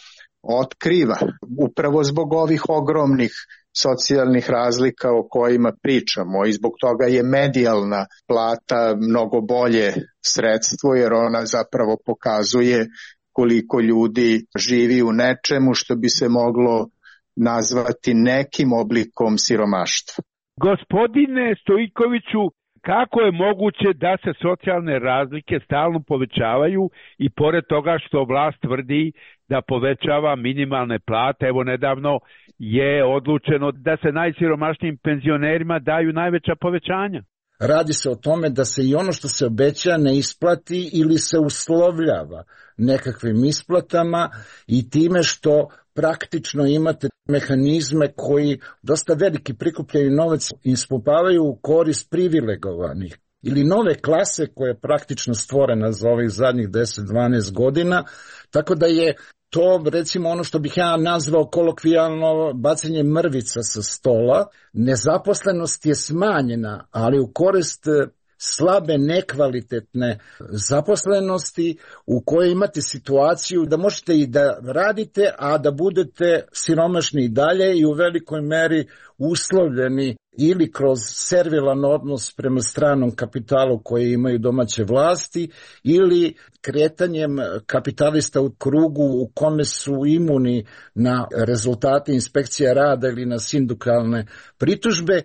otkriva upravo zbog ovih ogromnih socijalnih razlika o kojima pričamo i zbog toga je medijalna plata mnogo bolje sredstvo jer ona zapravo pokazuje koliko ljudi živi u nečemu što bi se moglo nazvati nekim oblikom siromaštva. Gospodine Stojkoviću, kako je moguće da se socijalne razlike stalno povećavaju i pored toga što vlast tvrdi da povećava minimalne plate, evo nedavno je odlučeno da se najsiromašnijim penzionerima daju najveća povećanja? Radi se o tome da se i ono što se obeća ne isplati ili se uslovljava nekakvim isplatama i time što praktično imate mehanizme koji dosta veliki prikupljaju novac ispumpavaju u korist privilegovanih ili nove klase koja je praktično stvorena za ovih zadnjih deset do dvanaest godina, tako da je to recimo ono što bih ja nazvao kolokvijalno bacanje mrvica sa stola. Nezaposlenost je smanjena, ali u korist slabe, nekvalitetne zaposlenosti u kojoj imate situaciju da možete i da radite, a da budete siromašni i dalje i u velikoj meri uslovljeni ili kroz servilan odnos prema stranom kapitalu koje imaju domaće vlasti ili kretanjem kapitalista u krugu u kome su imuni na rezultate inspekcija rada ili na sindikalne pritužbe.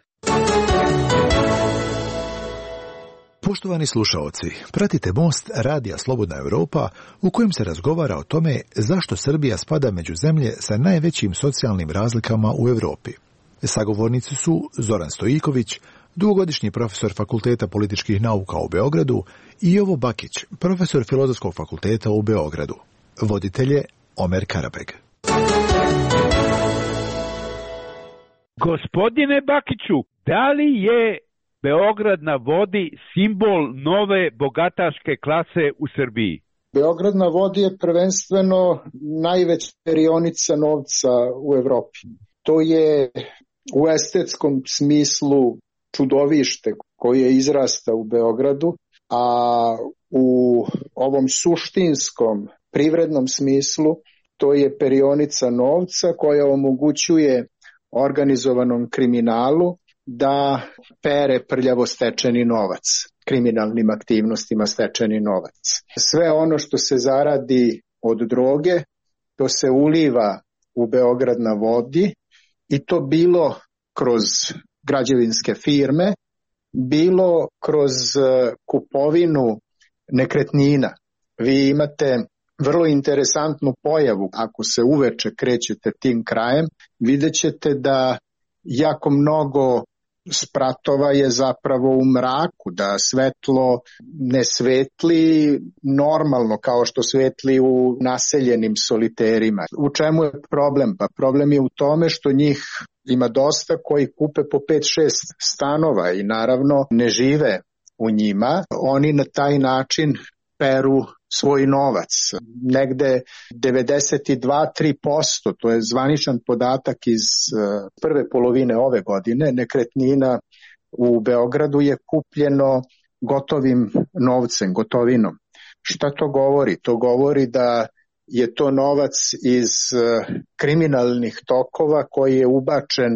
Poštovani slušaoci, pratite Most Radija Slobodna Europa u kojem se razgovara o tome zašto Srbija spada među zemlje sa najvećim socijalnim razlikama u Europi. Sagovornici su Zoran Stojković, dugogodišnji profesor Fakulteta političkih nauka u Beogradu i Jovo Bakić, profesor Filozofskog fakulteta u Beogradu. Voditelje Omer Karabeg. Gospodine Bakiću, da li je Beograd na vodi simbol nove bogataške klase u Srbiji? Beograd na vodi je prvenstveno najveća perionica novca u Evropi. To je u estetskom smislu čudovište koje izrasta u Beogradu, a u ovom suštinskom privrednom smislu to je perionica novca koja omogućuje organizovanom kriminalu da pere prljavo stečeni novac, kriminalnim aktivnostima stečeni novac. Sve ono što se zaradi od droge, to se uliva u Beograd na vodi i to bilo kroz građevinske firme, bilo kroz kupovinu nekretnina. Vi imate vrlo interesantnu pojavu, ako se uveče krećete tim krajem, vidjet ćete da jako mnogo spratova je zapravo u mraku, da svetlo ne svetli normalno kao što svetli u naseljenim soliterima. U čemu je problem? Pa problem je u tome što njih ima dosta koji kupe po pet šest stanova i naravno ne žive u njima. Oni na taj način peru svoj novac. Negde devedeset dva do tri posto, to je zvaničan podatak iz prve polovine ove godine, nekretnina u Beogradu je kupljeno gotovim novcem, gotovinom. Šta to govori? To govori da je to novac iz kriminalnih tokova koji je ubačen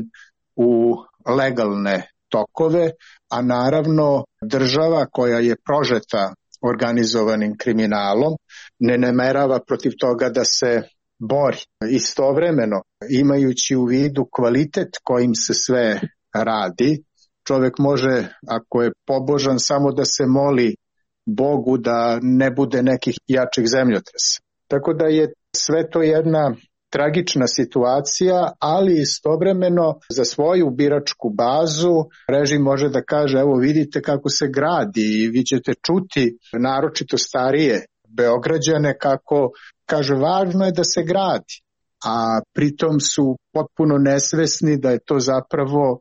u legalne tokove, a naravno država koja je prožeta organizovanim kriminalom ne namerava protiv toga da se bori. Istovremeno, imajući u vidu kvalitet kojim se sve radi, čovjek može, ako je pobožan, samo da se moli Bogu da ne bude nekih jačih zemljotresa. Tako da je sve to jedna tragična situacija, ali istovremeno za svoju biračku bazu režim može da kaže evo vidite kako se gradi i vi ćete čuti naročito starije Beograđane kako kaže važno je da se gradi, a pritom su potpuno nesvesni da je to zapravo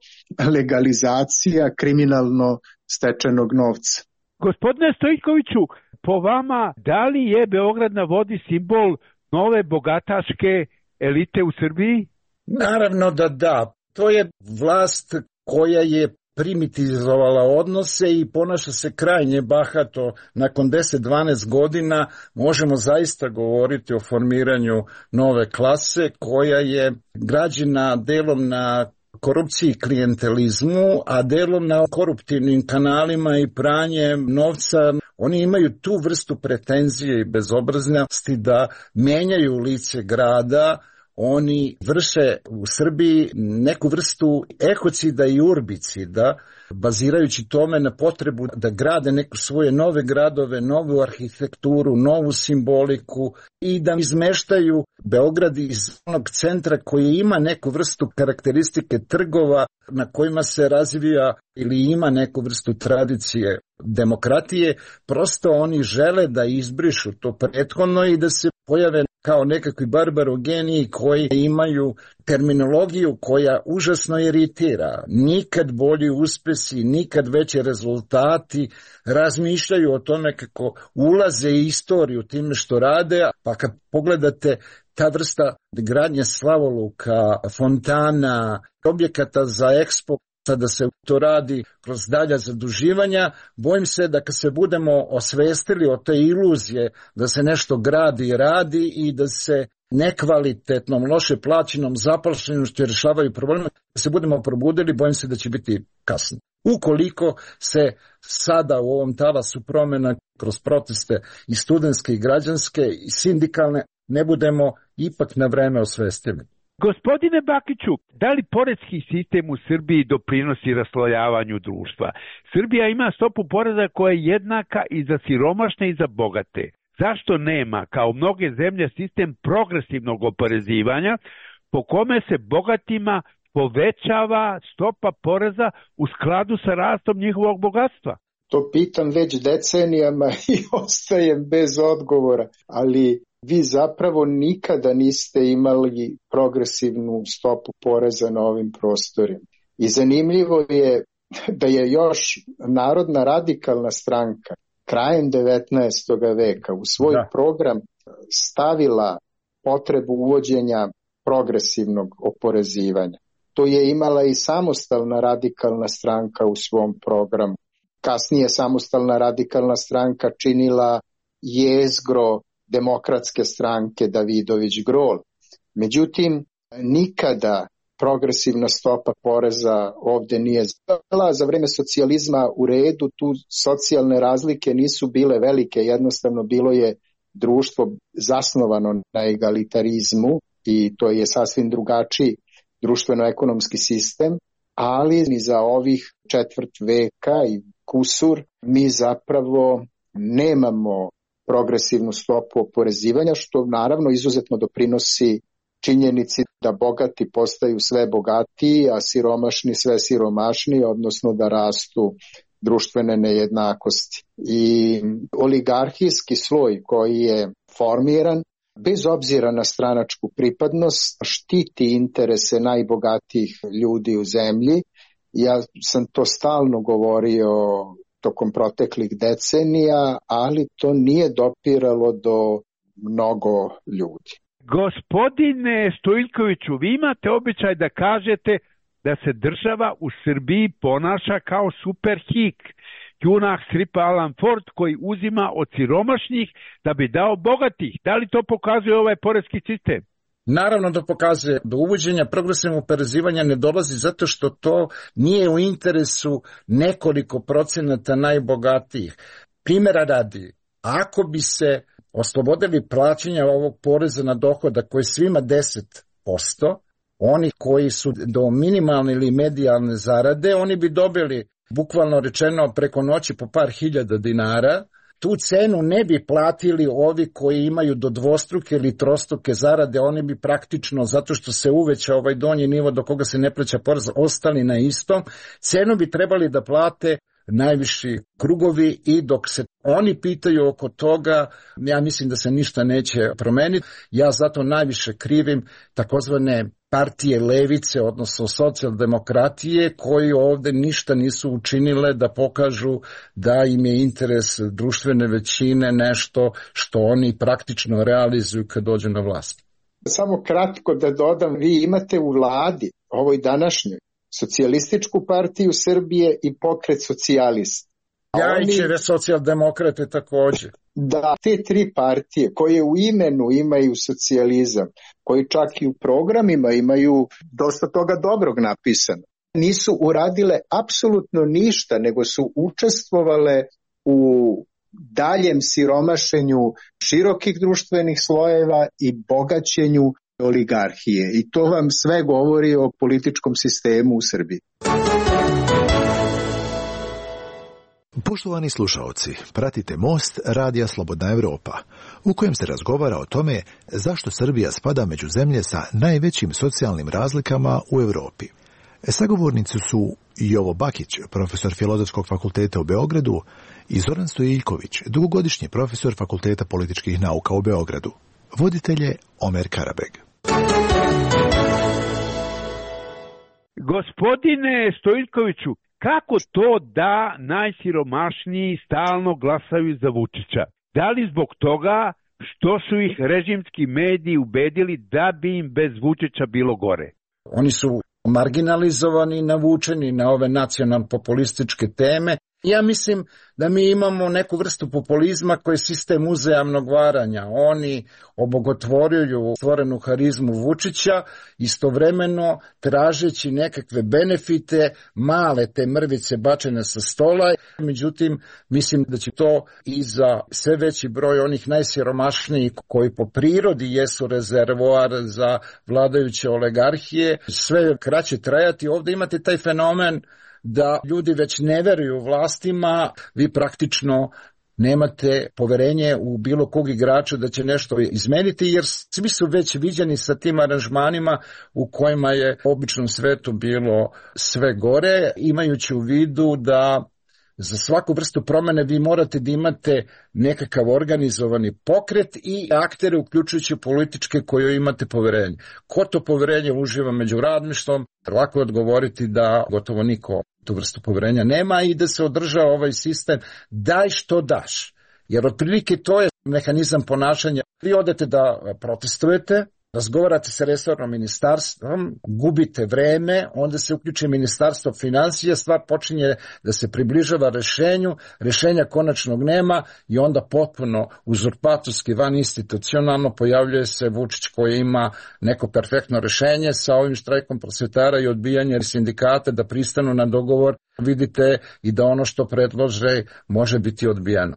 legalizacija kriminalno stečenog novca. Gospodine Stojkoviću, po vama da li je Beograd na vodi simbol nove bogataške elite u Srbiji? Naravno da da. To je vlast koja je primitizovala odnose i ponaša se krajnje bahato. Nakon deset do dvanaest godina možemo zaista govoriti o formiranju nove klase koja je građena delom na korupciji i klijentelizmu, a delom na koruptivnim kanalima i pranjem novca. Oni imaju tu vrstu pretenzije i bezobraznosti da menjaju lice grada. Oni vrše u Srbiji neku vrstu ekocida i urbicida, bazirajući tome na potrebu da grade neku svoje nove gradove, novu arhitekturu, novu simboliku i da izmeštaju Beograd iz onog centra koji ima neku vrstu karakteristike trgova na kojima se razvija ili ima neku vrstu tradicije demokratije. Prosto oni žele da izbrišu to prethodno i da se pojave kao nekakvi barbarogeniji koji imaju terminologiju koja užasno iritira. Nikad bolji uspesi, nikad veće rezultati, razmišljaju o tome kako ulaze u istoriju time što rade, pa kad pogledate ta vrsta gradnje slavoluka, fontana, objekata za ekspo, da se to radi kroz dalja zaduživanja, bojim se da kad se budemo osvestili o te iluzije da se nešto gradi i radi i da se nekvalitetnom, loše plaćenom zaposlenošću rješavaju probleme, da se budemo probudili, bojim se da će biti kasno. Ukoliko se sada u ovom talasu promjena kroz proteste i studentske i građanske i sindikalne ne budemo ipak na vreme osvestili. Gospodine Bakiću, da li poreski sistem u Srbiji doprinosi raslojavanju društva? Srbija ima stopu poreza koja je jednaka i za siromašne i za bogate. Zašto nema, kao mnoge zemlje, sistem progresivnog oporezivanja po kome se bogatima povećava stopa poreza u skladu sa rastom njihovog bogatstva? To pitam već decenijama i ostajem bez odgovora, ali vi zapravo nikada niste imali progresivnu stopu poreza na ovim prostorima. I zanimljivo je da je još Narodna radikalna stranka krajem devetnaestog veka u svoj da. program stavila potrebu uvođenja progresivnog oporezivanja. To je imala i samostalna radikalna stranka u svom programu. Kasnije samostalna radikalna stranka činila jezgro Demokratske stranke Davidović Grol. Međutim, nikada progresivna stopa poreza ovdje nije bila. Za vreme socijalizma u redu, tu socijalne razlike nisu bile velike, jednostavno bilo je društvo zasnovano na egalitarizmu i to je sasvim drugačiji društveno-ekonomski sistem, ali i za ovih četvrt veka i kusur mi zapravo nemamo progresivnu stopu oporezivanja, što naravno izuzetno doprinosi činjenici da bogati postaju sve bogatiji, a siromašni sve siromašniji, odnosno da rastu društvene nejednakosti. I oligarhijski sloj koji je formiran, bez obzira na stranačku pripadnost, štiti interese najbogatijih ljudi u zemlji. Ja sam to stalno govorio tokom proteklih decenija, ali to nije dopiralo do mnogo ljudi. Gospodine Stojiljkoviću, vi imate običaj da kažete da se država u Srbiji ponaša kao superhik, junak stripa Alan Ford koji uzima od siromašnih da bi dao bogatih. Da li to pokazuje ovaj poreski sistem? Naravno da pokazuje. Do uvođenja progresivnog oporezivanja ne dolazi zato što to nije u interesu nekoliko procenata najbogatijih. Primjera radi, ako bi se oslobodili plaćanja ovog poreza na dohodak koji svima deset posto, oni koji su do minimalne ili medijalne zarade, oni bi dobili bukvalno rečeno preko noći po par hiljada dinara. Tu cenu ne bi platili ovi koji imaju do dvostruke ili trostruke zarade, oni bi praktično, zato što se uveća ovaj donji nivo do koga se ne plaća porez, ostali na istom. Cenu bi trebali da plate najviši krugovi i dok se oni pitaju oko toga, ja mislim da se ništa neće promeniti. Ja zato najviše krivim takozvane partije levice, odnosno socijaldemokratije, koji ovdje ništa nisu učinile da pokažu da im je interes društvene većine nešto što oni praktično realizuju kad dođu na vlast. Samo kratko da dodam, vi imate u vladi, ovoj današnjoj, Socijalističku partiju Srbije i Pokret socijalista. Ljajićeve socijaldemokrate također. Da, te tri partije koje u imenu imaju socijalizam, koji čak i u programima imaju dosta toga dobrog napisano, nisu uradile apsolutno ništa, nego su učestvovale u daljem siromašenju širokih društvenih slojeva i bogaćenju oligarhije. I to vam sve govori o političkom sistemu u Srbiji. Poštovani slušaoci, pratite Most Radija Slobodna Evropa, u kojem se razgovara o tome zašto Srbija spada među zemlje sa najvećim socijalnim razlikama u Evropi. Sagovornici su Jovo Bakić, profesor Filozofskog fakulteta u Beogradu, i Zoran Stojiljković, dugogodišnji profesor Fakulteta političkih nauka u Beogradu. Voditelj je Omer Karabeg. Gospodine Stojiljkoviću, kako to da najsiromašniji stalno glasaju za Vučića? Da li zbog toga što su ih režimski mediji ubedili da bi im bez Vučića bilo gore? Oni su marginalizovani i navučeni na ove nacionalno-populističke teme. Ja mislim da mi imamo neku vrstu populizma koji je sistem uzajamnog varanja. Oni obogotvoruju stvorenu harizmu Vučića, istovremeno tražeći nekakve benefite, male te mrvice bačene sa stola. Međutim, mislim da će to i za sve veći broj onih najsiromašnijih koji po prirodi jesu rezervoar za vladajuće oligarhije, sve kraće trajati. Ovdje imate taj fenomen da ljudi već ne veruju vlastima, vi praktično nemate poverenje u bilo kog igrača da će nešto izmeniti, jer svi su već viđeni sa tim aranžmanima u kojima je u običnom svetu bilo sve gore, imajući u vidu da za svaku vrstu promene vi morate da imate nekakav organizovani pokret i aktere, uključujući političke koje imate poverenje. Ko to poverenje uživa među radništvom? Lako je odgovoriti da gotovo niko tu vrstu poverenja nema i da se održava ovaj sistem daj što daš. Jer otprilike to je mehanizam ponašanja. Vi odete da protestujete, razgovarate sa resornom ministarstvom, gubite vreme, onda se uključi ministarstvo financija, stvar počinje da se približava rešenju, rešenja konačnog nema i onda potpuno uzurpatorski van institucionalno pojavljuje se Vučić koji ima neko perfektno rešenje sa ovim štrajkom prosvetara i odbijanje sindikata da pristanu na dogovor. Vidite i da ono što predlože može biti odbijeno.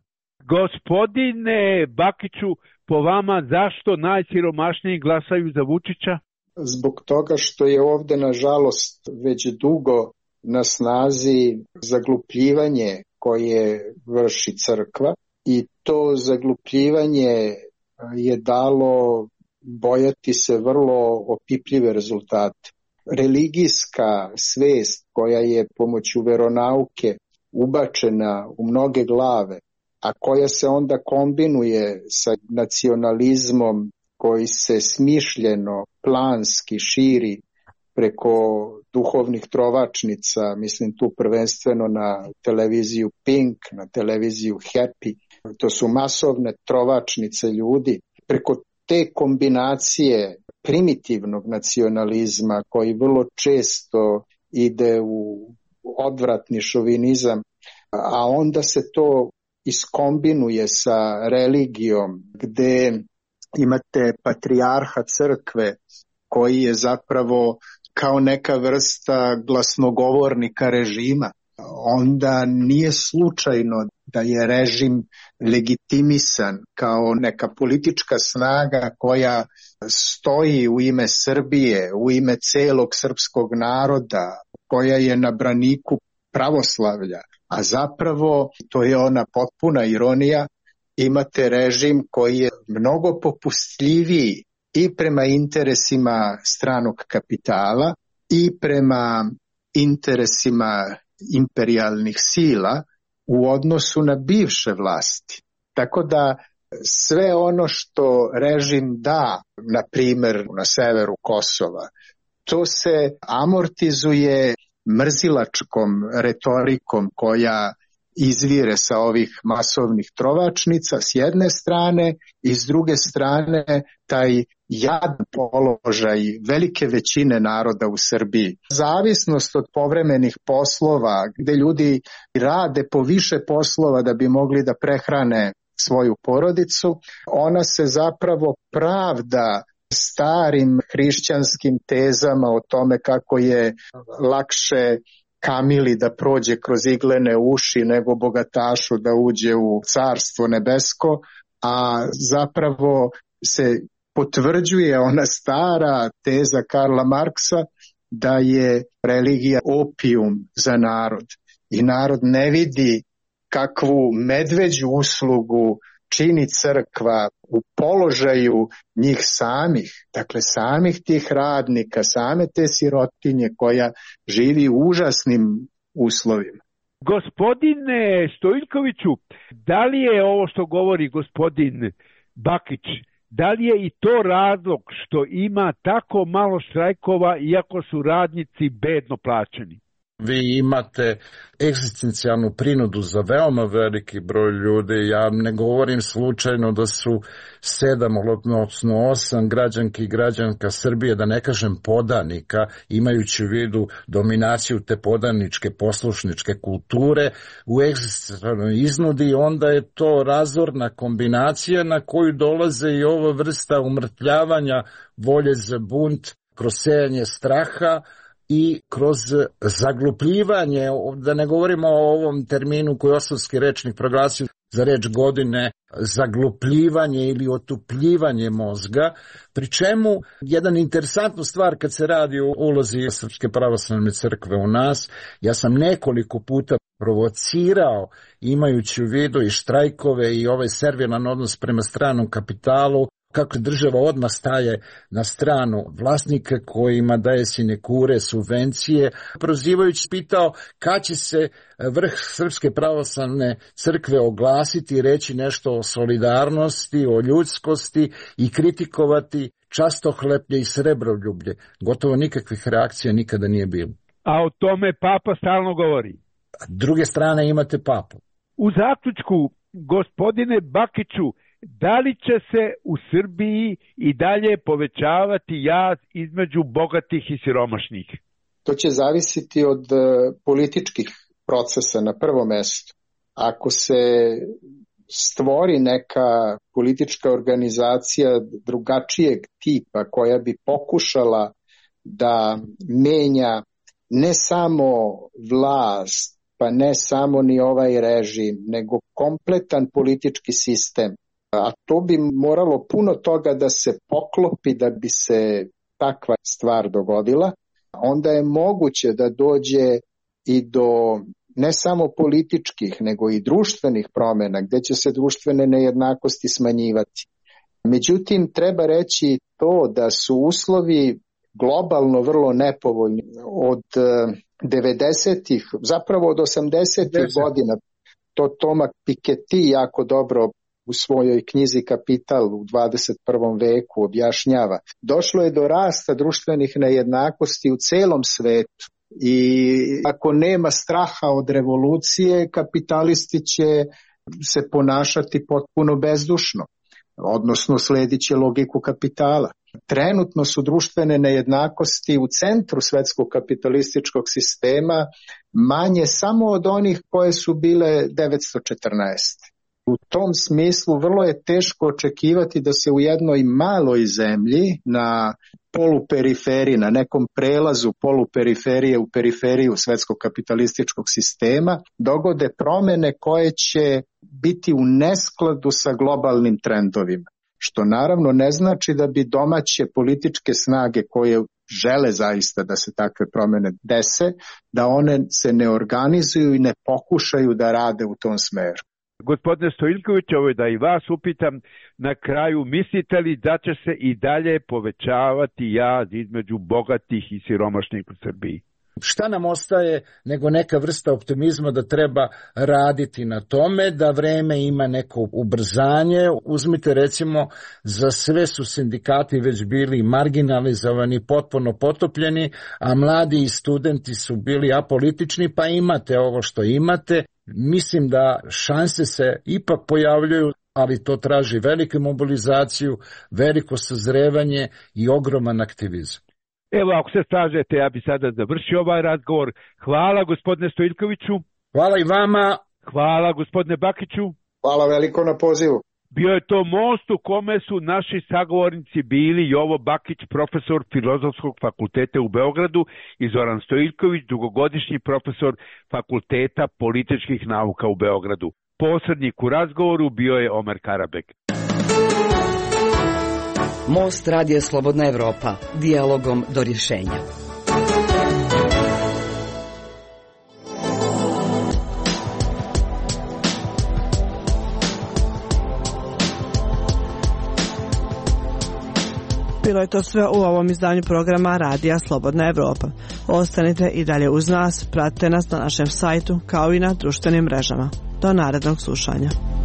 Gospodine Bakiću, po vama zašto najsiromašniji glasaju za Vučića? Zbog toga što je ovde, nažalost, već dugo na snazi zaglupljivanje koje vrši crkva i to zaglupljivanje je dalo bojati se vrlo opipljive rezultate. Religijska svest koja je pomoću veronauke ubačena u mnoge glave, a koja se onda kombinuje sa nacionalizmom koji se smišljeno, planski širi preko duhovnih trovačnica, mislim tu prvenstveno na televiziju Pink, na televiziju Happy, to su masovne trovačnice ljudi, preko te kombinacije primitivnog nacionalizma koji vrlo često ide u odvratni šovinizam, a onda se to iskombinuje sa religijom gde imate patrijarha crkve koji je zapravo kao neka vrsta glasnogovornika režima. Onda nije slučajno da je režim legitimisan kao neka politička snaga koja stoji u ime Srbije, u ime celog srpskog naroda, koja je na braniku pravoslavlja. A zapravo, to je ona potpuna ironija, imate režim koji je mnogo popustljiviji i prema interesima stranog kapitala i prema interesima imperijalnih sila u odnosu na bivše vlasti. Tako da sve ono što režim da, na primjer na severu Kosova, to se amortizuje mrzilačkom retorikom koja izvire sa ovih masovnih trovačnica s jedne strane i s druge strane taj jadan položaj velike većine naroda u Srbiji. Zavisnost od povremenih poslova, gde ljudi rade po više poslova da bi mogli da prehrane svoju porodicu, ona se zapravo pravda starim hrišćanskim tezama o tome kako je lakše kamili da prođe kroz iglene uši nego bogatašu da uđe u carstvo nebesko, a zapravo se potvrđuje ona stara teza Karla Marksa da je religija opijum za narod i narod ne vidi kakvu medveđu uslugu čini crkva u položaju njih samih, dakle samih tih radnika, same te sirotinje koja živi u užasnim uslovima. Gospodine Stojiljkoviću, da li je ovo što govori gospodin Bakić, da li je i to razlog što ima tako malo štrajkova iako su radnici bedno plaćeni? Vi imate egzistencijalnu prinudu za veoma veliki broj ljudi. Ja ne govorim slučajno da su sedam, odnosno osam građanki i građanka Srbije, da ne kažem podanika, imajući u vidu dominaciju te podaničke poslušničke kulture u egzistencijalnoj iznudi, onda je to razorna kombinacija na koju dolaze i ova vrsta umrtljavanja volje za bunt kroz sejanje straha i kroz zaglupljivanje, da ne govorimo o ovom terminu koji Osovski rečnik proglasio za reč godine, zaglupljivanje ili otupljivanje mozga, pri čemu jedan interesantnu stvar kad se radi o ulozi Srpske pravoslavne crkve u nas, ja sam nekoliko puta provocirao, imajući u vidu i štrajkove i ovaj servilan odnos prema stranom kapitalu, kako država odmah staje na stranu vlasnika kojima daje sinekure, subvencije, prozivajući pitao kad će se vrh Srpske pravoslavne crkve oglasiti i reći nešto o solidarnosti, o ljudskosti i kritikovati častohleplje i srebroljublje. Gotovo nikakvih reakcija nikada nije bilo. A o tome Papa stalno govori. A druge strane imate Papu. U zaključku, gospodine Bakiću, da li će se u Srbiji i dalje povećavati jaz između bogatih i siromašnih? To će zavisiti od političkih procesa na prvom mestu. Ako se stvori neka politička organizacija drugačijeg tipa koja bi pokušala da menja ne samo vlast, pa ne samo ni ovaj režim, nego kompletan politički sistem, a to bi moralo puno toga da se poklopi da bi se takva stvar dogodila, onda je moguće da dođe i do ne samo političkih, nego i društvenih promjena, gdje će se društvene nejednakosti smanjivati. Međutim, treba reći to da su uslovi globalno vrlo nepovoljni od devedesetih, zapravo od osamdesetih godina. To Toma Piketty jako dobro u svojoj knjizi Kapital u dvadeset prvom veku objašnjava. Došlo je do rasta društvenih nejednakosti u celom svetu i ako nema straha od revolucije, kapitalisti će se ponašati potpuno bezdušno, odnosno sledit će logiku kapitala. Trenutno su društvene nejednakosti u centru svetskog kapitalističkog sistema manje samo od onih koje su bile devetsto četrnaeste. U tom smislu vrlo je teško očekivati da se u jednoj maloj zemlji na poluperiferiji, na nekom prelazu poluperiferije u periferiju svetskog kapitalističkog sistema dogode promjene koje će biti u neskladu sa globalnim trendovima. Što naravno ne znači da bi domaće političke snage koje žele zaista da se takve promjene dese, da one se ne organizuju i ne pokušaju da rade u tom smeru. Gospodine Stojiljković, ovo je da i vas upitam na kraju, mislite li da će se i dalje povećavati jaz između bogatih i siromašnih u Srbiji? Šta nam ostaje nego neka vrsta optimizma da treba raditi na tome, da vreme ima neko ubrzanje. Uzmite recimo, za sve su sindikati već bili marginalizovani, potpuno potopljeni, a mladi i studenti su bili apolitični, pa imate ovo što imate. Mislim da šanse se ipak pojavljuju, ali to traži veliku mobilizaciju, veliko sazrevanje i ogroman aktivizam. Evo, ako se slažete, ja bi sada završio ovaj razgovor. Hvala gospodine Stojiljkoviću. Hvala i vama. Hvala gospodine Bakiću. Hvala veliko na pozivu. Bio je to most u kome su naši sagovornici bili Jovo Bakić, profesor Filozofskog fakulteta u Beogradu, i Zoran Stojiljković, dugogodišnji profesor Fakulteta političkih nauka u Beogradu. Posrednik u razgovoru bio je Omer Karabek. Most radija Slobodna Evropa, dijalogom do rješenja. Bilo je to sve u ovom izdanju programa Radija Slobodna Evropa. Ostanite i dalje uz nas, pratite nas na našem sajtu kao i na društvenim mrežama. Do narednog slušanja.